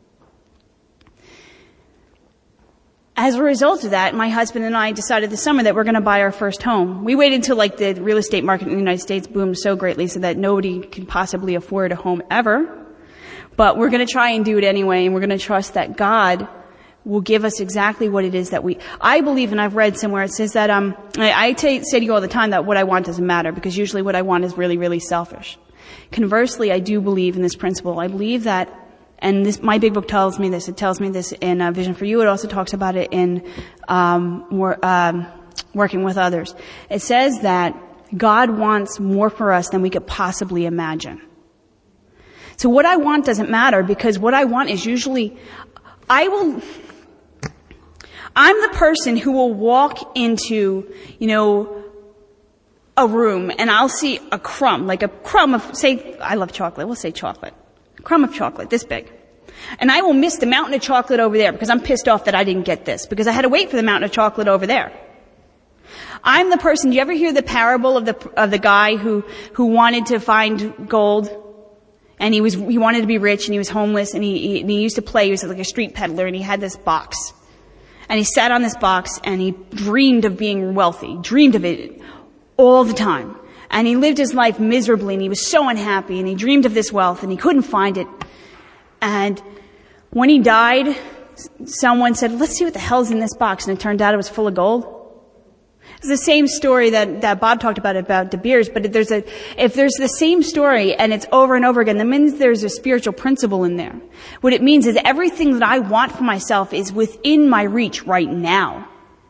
As a result of that, my husband and I decided this summer that we're going to buy our first home. We waited until the real estate market in the United States boomed so greatly so that nobody can possibly afford a home ever. But we're going to try and do it anyway, and we're going to trust that God will give us exactly what it is that I believe, and I've read somewhere, it says that, I say to you all the time that what I want doesn't matter, because usually what I want is really, really selfish. Conversely, I do believe in this principle. I believe that, and this, my big book tells me this. It tells me this in Vision for You. It also talks about it in Working with Others. It says that God wants more for us than we could possibly imagine. So what I want doesn't matter, because what I want is usually, I'm the person who will walk into, a room and I'll see a crumb, like a crumb of, say, I love chocolate, we'll say chocolate. A crumb of chocolate, this big. And I will miss the mountain of chocolate over there because I'm pissed off that I didn't get this, because I had to wait for the mountain of chocolate over there. I'm the person, do you ever hear the parable of the guy who wanted to find gold? And he wanted to be rich, and he was homeless, and he used to play, he was like a street peddler, and he had this box. And he sat on this box, and he dreamed of being wealthy, dreamed of it all the time. And he lived his life miserably, and he was so unhappy, and he dreamed of this wealth, and he couldn't find it. And when he died, someone said, let's see what the hell's in this box, and it turned out it was full of gold. It's the same story that Bob talked about De Beers, but if there's the same story and it's over and over again, that means there's a spiritual principle in there. What it means is everything that I want for myself is within my reach right now.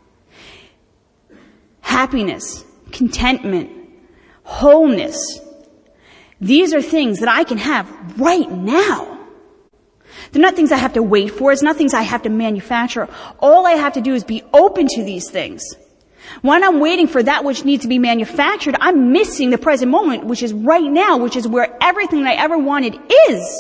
Happiness, contentment, wholeness. These are things that I can have right now. They're not things I have to wait for. It's not things I have to manufacture. All I have to do is be open to these things. When I'm waiting for that which needs to be manufactured, I'm missing the present moment, which is right now, which is where everything that I ever wanted is.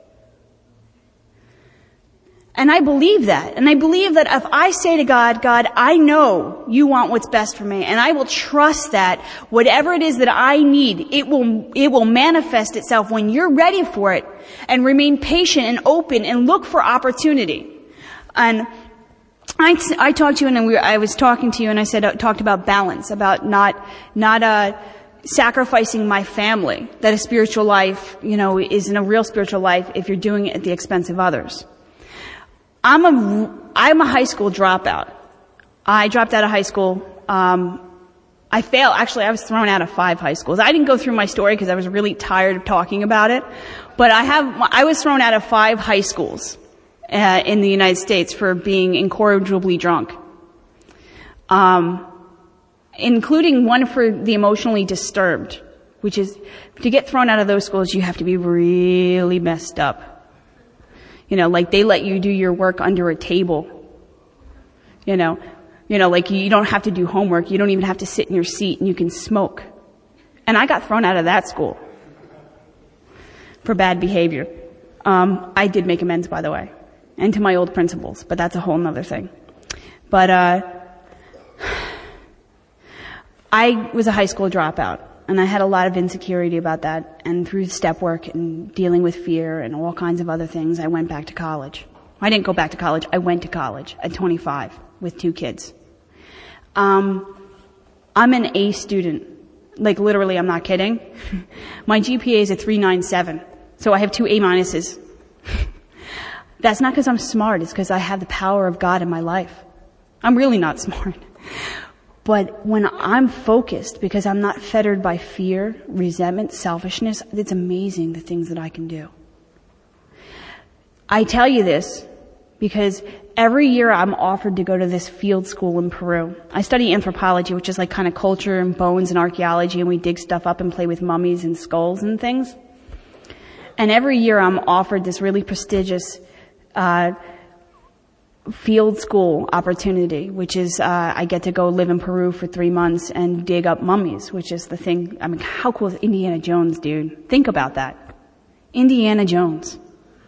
And I believe that. And I believe that if I say to God, God, I know you want what's best for me, and I will trust that whatever it is that I need, it will manifest itself when you're ready for it, and remain patient and open and look for opportunity. And I talked to you, and I was talking to you, and I talked about balance, about not sacrificing my family, that a spiritual life, isn't a real spiritual life if you're doing it at the expense of others. I'm a high school dropout. I dropped out of high school. I failed. Actually, I was thrown out of 5 high schools. I didn't go through my story because I was really tired of talking about it, but I was thrown out of 5 high schools in the United States for being incorrigibly drunk, including one for the emotionally disturbed, which is, to get thrown out of those schools, you have to be really messed up. Like they let you do your work under a table. Like you don't have to do homework. You don't even have to sit in your seat, and you can smoke. And I got thrown out of that school for bad behavior. I did make amends, by the way, and to my old principals, but that's a whole nother thing. But I was a high school dropout, and I had a lot of insecurity about that, and through step work and dealing with fear and all kinds of other things, I went back to college. I didn't go back to college, I went to college at 25 with 2 kids. I'm an A student. Like literally, I'm not kidding. My GPA is a 3.97, so I have 2 A minuses. That's not because I'm smart, it's because I have the power of God in my life. I'm really not smart. But when I'm focused, because I'm not fettered by fear, resentment, selfishness, it's amazing the things that I can do. I tell you this because every year I'm offered to go to this field school in Peru. I study anthropology, which is like kind of culture and bones and archaeology, and we dig stuff up and play with mummies and skulls and things. And every year I'm offered this really prestigious field school opportunity, which is I get to go live in Peru for 3 months and dig up mummies, which is the thing. I mean, how cool is Indiana Jones, dude? Think about that. Indiana Jones.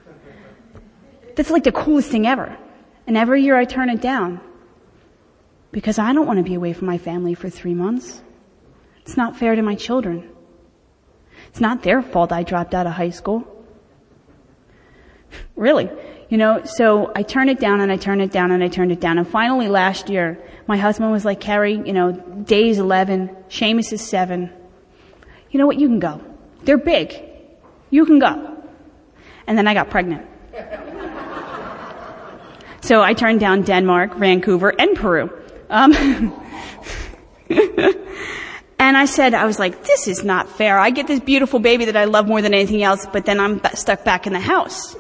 That's like the coolest thing ever. And every year I turn it down. because I don't want to be away from my family for 3 months. It's not fair to my children. It's not their fault I dropped out of high school. Really. So I turned it down and I turned it down and I turned it down. And finally last year, my husband was like, Carrie, Day's 11, Seamus is 7. You know what? You can go. They're big. You can go. And then I got pregnant. So I turned down Denmark, Vancouver, and Peru. And I was like, this is not fair. I get this beautiful baby that I love more than anything else, but then I'm stuck back in the house.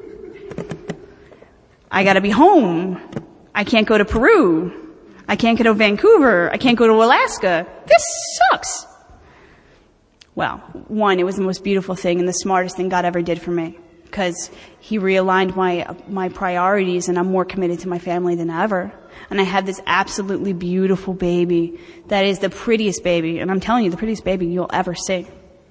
I gotta be home. I can't go to Peru. I can't go to Vancouver. I can't go to Alaska. This sucks. Well, one, it was the most beautiful thing and the smartest thing God ever did for me, because He realigned my priorities, and I'm more committed to my family than ever. And I have this absolutely beautiful baby that is the prettiest baby, and I'm telling you, the prettiest baby you'll ever see.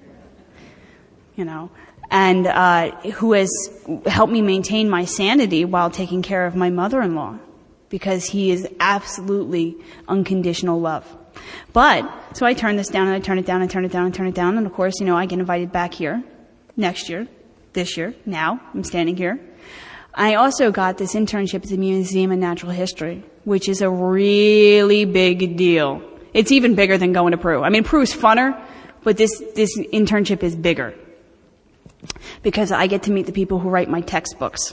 And who has helped me maintain my sanity while taking care of my mother-in-law, because he is absolutely unconditional love. So I turned this down and I turned it down and turned it down and turned it down. And of course, I get invited back here next year, this year, now I'm standing here. I also got this internship at the Museum of Natural History, which is a really big deal. It's even bigger than going to Peru. I mean, Peru's funner, but this internship is bigger, because I get to meet the people who write my textbooks.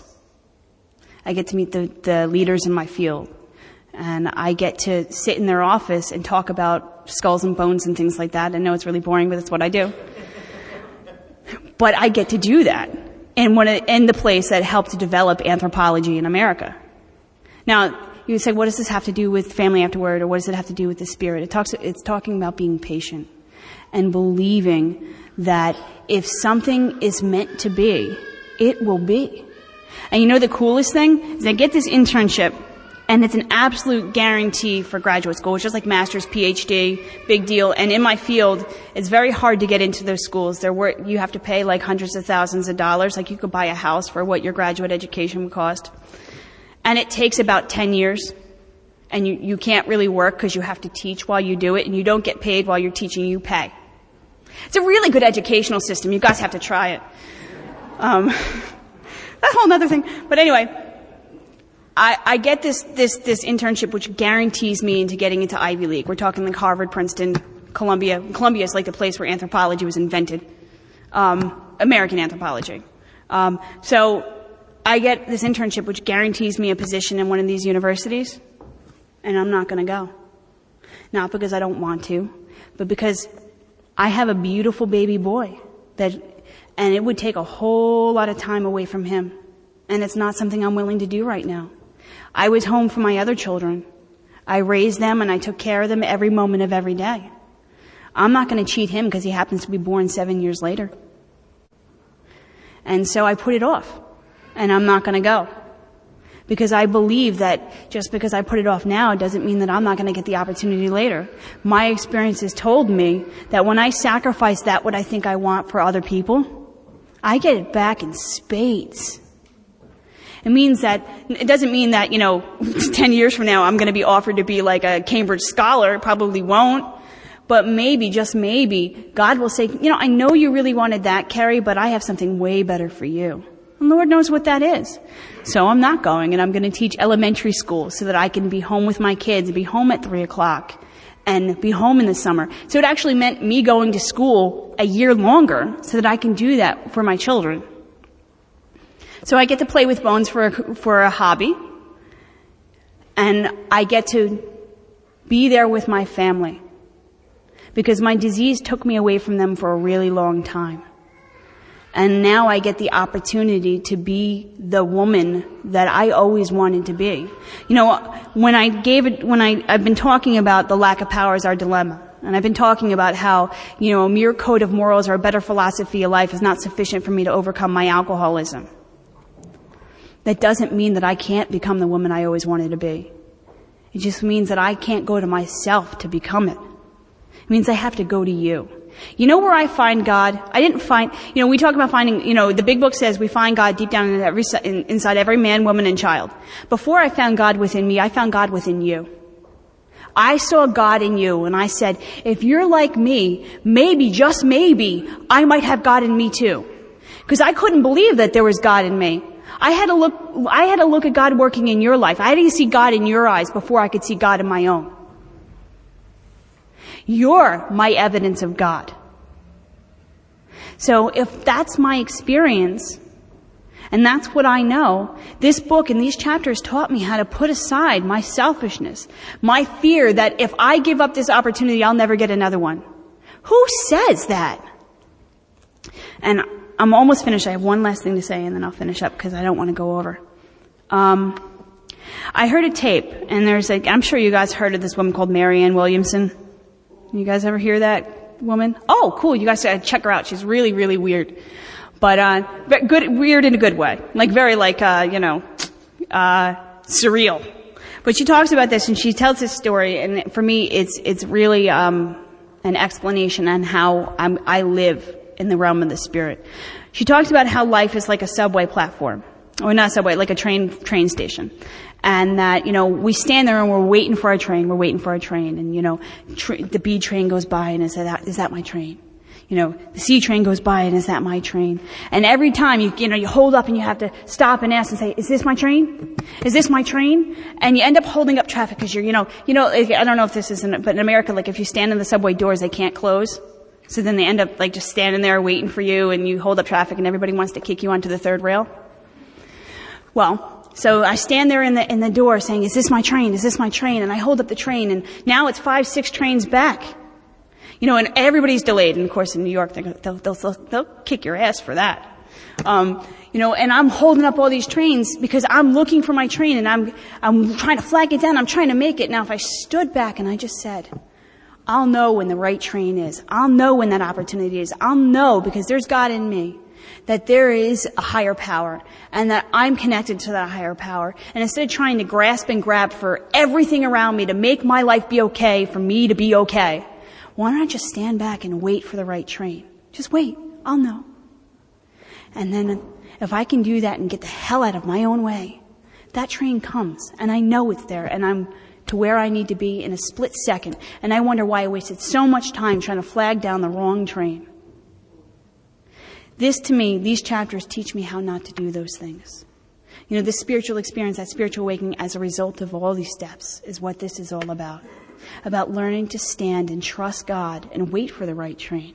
I get to meet the leaders in my field. And I get to sit in their office and talk about skulls and bones and things like that. I know it's really boring, but it's what I do. But I get to do that in the place that helped to develop anthropology in America. Now, you would say, what does this have to do with Family Afterward, or what does it have to do with the Spirit? It's talking about being patient and believing that if something is meant to be, it will be. And the coolest thing is I get this internship, and it's an absolute guarantee for graduate school. It's just like master's, PhD, big deal. And in my field, it's very hard to get into those schools. You have to pay like hundreds of thousands of dollars. Like you could buy a house for what your graduate education would cost. And it takes about 10 years. And you can't really work because you have to teach while you do it. And you don't get paid while you're teaching, you pay. It's a really good educational system. You guys have to try it. That's a whole other thing. But anyway, I get this internship which guarantees me into getting into Ivy League. We're talking like Harvard, Princeton, Columbia. Columbia is like the place where anthropology was invented. American anthropology. So I get this internship which guarantees me a position in one of these universities, and I'm not going to go. Not because I don't want to, but because I have a beautiful baby boy and it would take a whole lot of time away from him. And it's not something I'm willing to do right now. I was home for my other children. I raised them and I took care of them every moment of every day. I'm not going to cheat him because he happens to be born 7 years later. And so I put it off. And I'm not going to go. Because I believe that just because I put it off now doesn't mean that I'm not going to get the opportunity later. My experience has told me that when I sacrifice what I think I want for other people, I get it back in spades. It doesn't mean that, 10 years from now I'm going to be offered to be like a Cambridge scholar. Probably won't. But maybe, just maybe, God will say, I know you really wanted that, Carrie, but I have something way better for you. And the Lord knows what that is. So I'm not going, and I'm going to teach elementary school so that I can be home with my kids, be home at 3:00, and be home in the summer. So it actually meant me going to school a year longer so that I can do that for my children. So I get to play with bones for a hobby, and I get to be there with my family, because my disease took me away from them for a really long time. And now I get the opportunity to be the woman that I always wanted to be. I've been talking about the lack of power is our dilemma. And I've been talking about how, a mere code of morals or a better philosophy of life is not sufficient for me to overcome my alcoholism. That doesn't mean that I can't become the woman I always wanted to be. It just means that I can't go to myself to become it. It means I have to go to you. You know where I find God? I didn't find, we talk about finding, the big book says we find God deep down inside every man, woman, and child. Before I found God within me, I found God within you. I saw God in you, and I said, if you're like me, maybe, just maybe, I might have God in me too. Because I couldn't believe that there was God in me. I had to look at God working in your life. I had to see God in your eyes before I could see God in my own. You're my evidence of God. So if that's my experience, and that's what I know, this book and these chapters taught me how to put aside my selfishness, my fear that if I give up this opportunity, I'll never get another one. Who says that? And I'm almost finished. I have one last thing to say, and then I'll finish up because I don't want to go over. I heard a tape, and I'm sure you guys heard of this woman called Marianne Williamson. You guys ever hear that woman? Oh, cool. You guys gotta check her out. She's really, really weird. But weird in a good way. Like very surreal. But she talks about this and she tells this story, and for me it's really an explanation on how I live in the realm of the spirit. She talks about how life is like a subway platform. Or not subway, like a train station. And that, we stand there and we're waiting for our train, and, the B train goes by and is that my train? The C train goes by and is that my train? And every time you hold up and you have to stop and ask and say, is this my train? Is this my train? And you end up holding up traffic because I don't know if this is but in America, like if you stand in the subway doors, they can't close. So then they end up like just standing there waiting for you, and you hold up traffic and everybody wants to kick you onto the third rail. Well, so I stand there in the door saying, is this my train? Is this my train? And I hold up the train, and now it's 5-6 trains back. And everybody's delayed. And of course in New York, they'll kick your ass for that. And I'm holding up all these trains because I'm looking for my train, and I'm trying to flag it down. I'm trying to make it. Now if I stood back and I just said, I'll know when the right train is. I'll know when that opportunity is. I'll know because there's God in me, that there is a higher power and that I'm connected to that higher power. And instead of trying to grasp and grab for everything around me to make my life be okay, for me to be okay, why don't I just stand back and wait for the right train? Just wait. I'll know. And then if I can do that and get the hell out of my own way, that train comes and I know it's there and I'm to where I need to be in a split second. And I wonder why I wasted so much time trying to flag down the wrong train. This, to me, these chapters teach me how not to do those things. This spiritual experience, that spiritual awakening as a result of all these steps is what this is all about. About learning to stand and trust God and wait for the right train.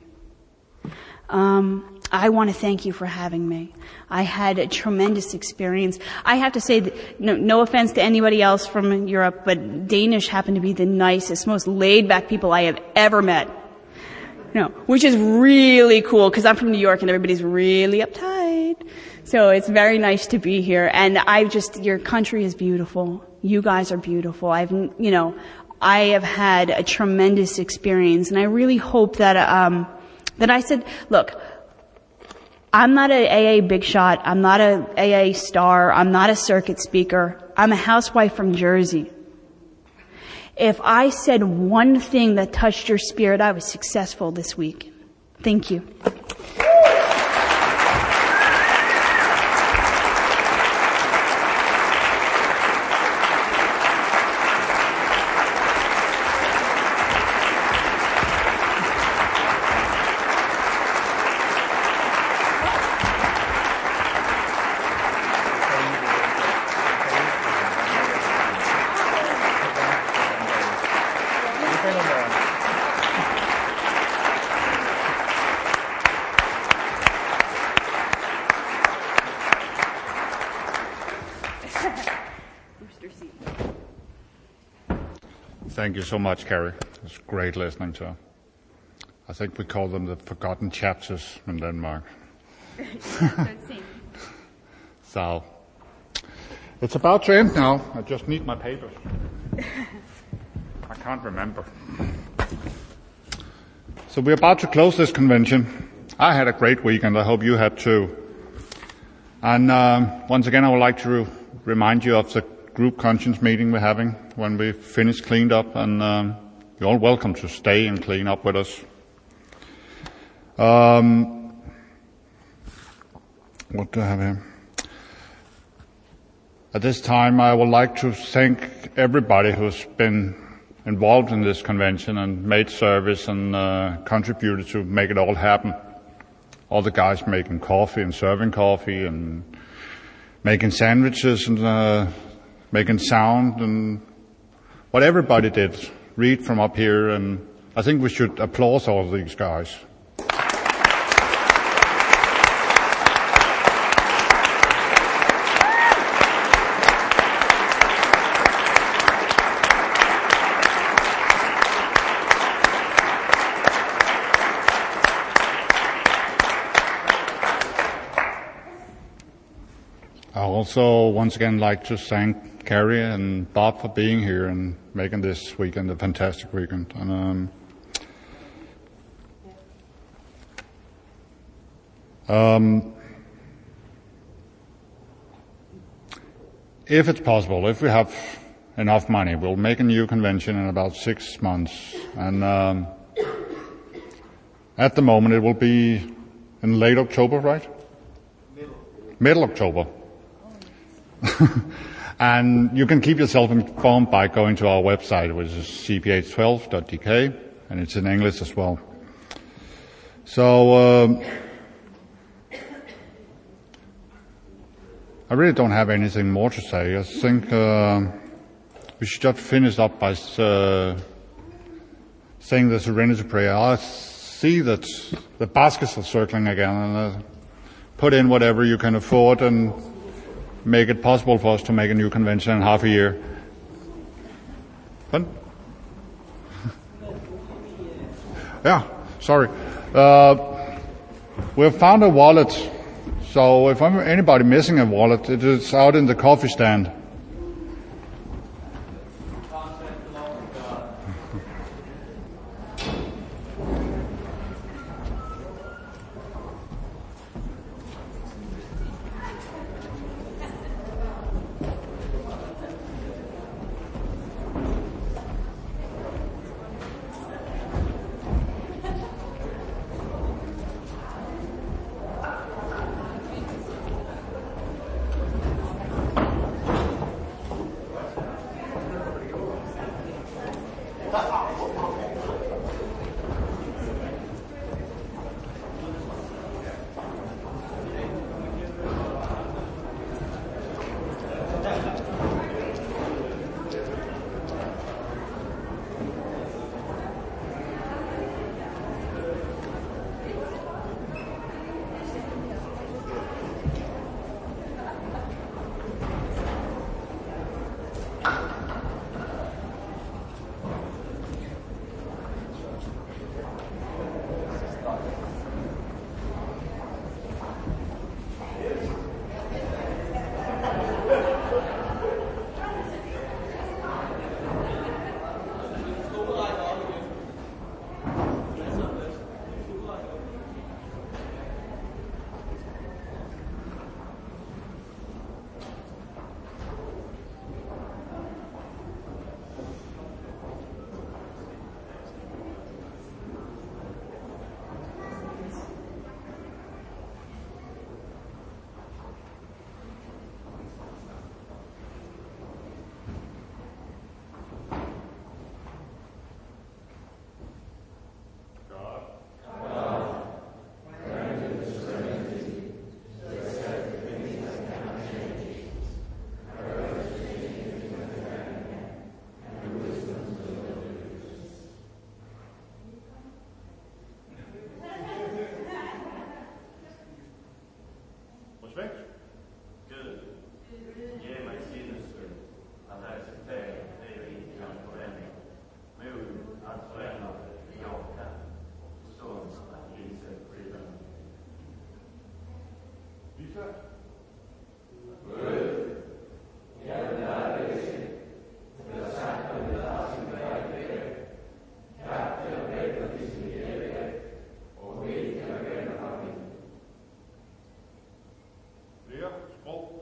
I want to thank you for having me. I had a tremendous experience. I have to say that, no offense to anybody else from Europe, but Danish happen to be the nicest, most laid-back people I have ever met. Which is really cool because I'm from New York and everybody's really uptight. So it's very nice to be here. And your country is beautiful. You guys are beautiful. I have had a tremendous experience, and I really hope that I said, look, I'm not an AA big shot. I'm not an AA star. I'm not a circuit speaker. I'm a housewife from Jersey. If I said one thing that touched your spirit, I was successful this week. Thank you. Thank you so much, Carrie. It's great listening to her. I think we call them the forgotten chapters in Denmark. So, it's about to end now. I just need my papers. I can't remember. So we're about to close this convention. I had a great week, and I hope you had too. And once again, I would like to remind you of the group conscience meeting we're having when we finish cleaned up, and you're all welcome to stay and clean up with us. What do I have here? At this time, I would like to thank everybody who's been involved in this convention and made service and contributed to make it all happen. All the guys making coffee and serving coffee and making sandwiches and making sound and what everybody did. Read from up here, and I think we should applaud all of these guys. I also once again like to thank Carrie and Bob for being here and making this weekend a fantastic weekend. And if it's possible, if we have enough money, we'll make a new convention in about 6 months. And at the moment, it will be in late October, right? Middle October. And you can keep yourself informed by going to our website, which is cph12.dk, and it's in English as well. So I really don't have anything more to say. I think we should just finish up by saying the Serenity Prayer. I see that the baskets are circling again, and put in whatever you can afford and make it possible for us to make a new convention in half a year. Fun? Yeah, sorry. We have found a wallet, so if anybody missing a wallet, it is out in the coffee stand. Flere sprog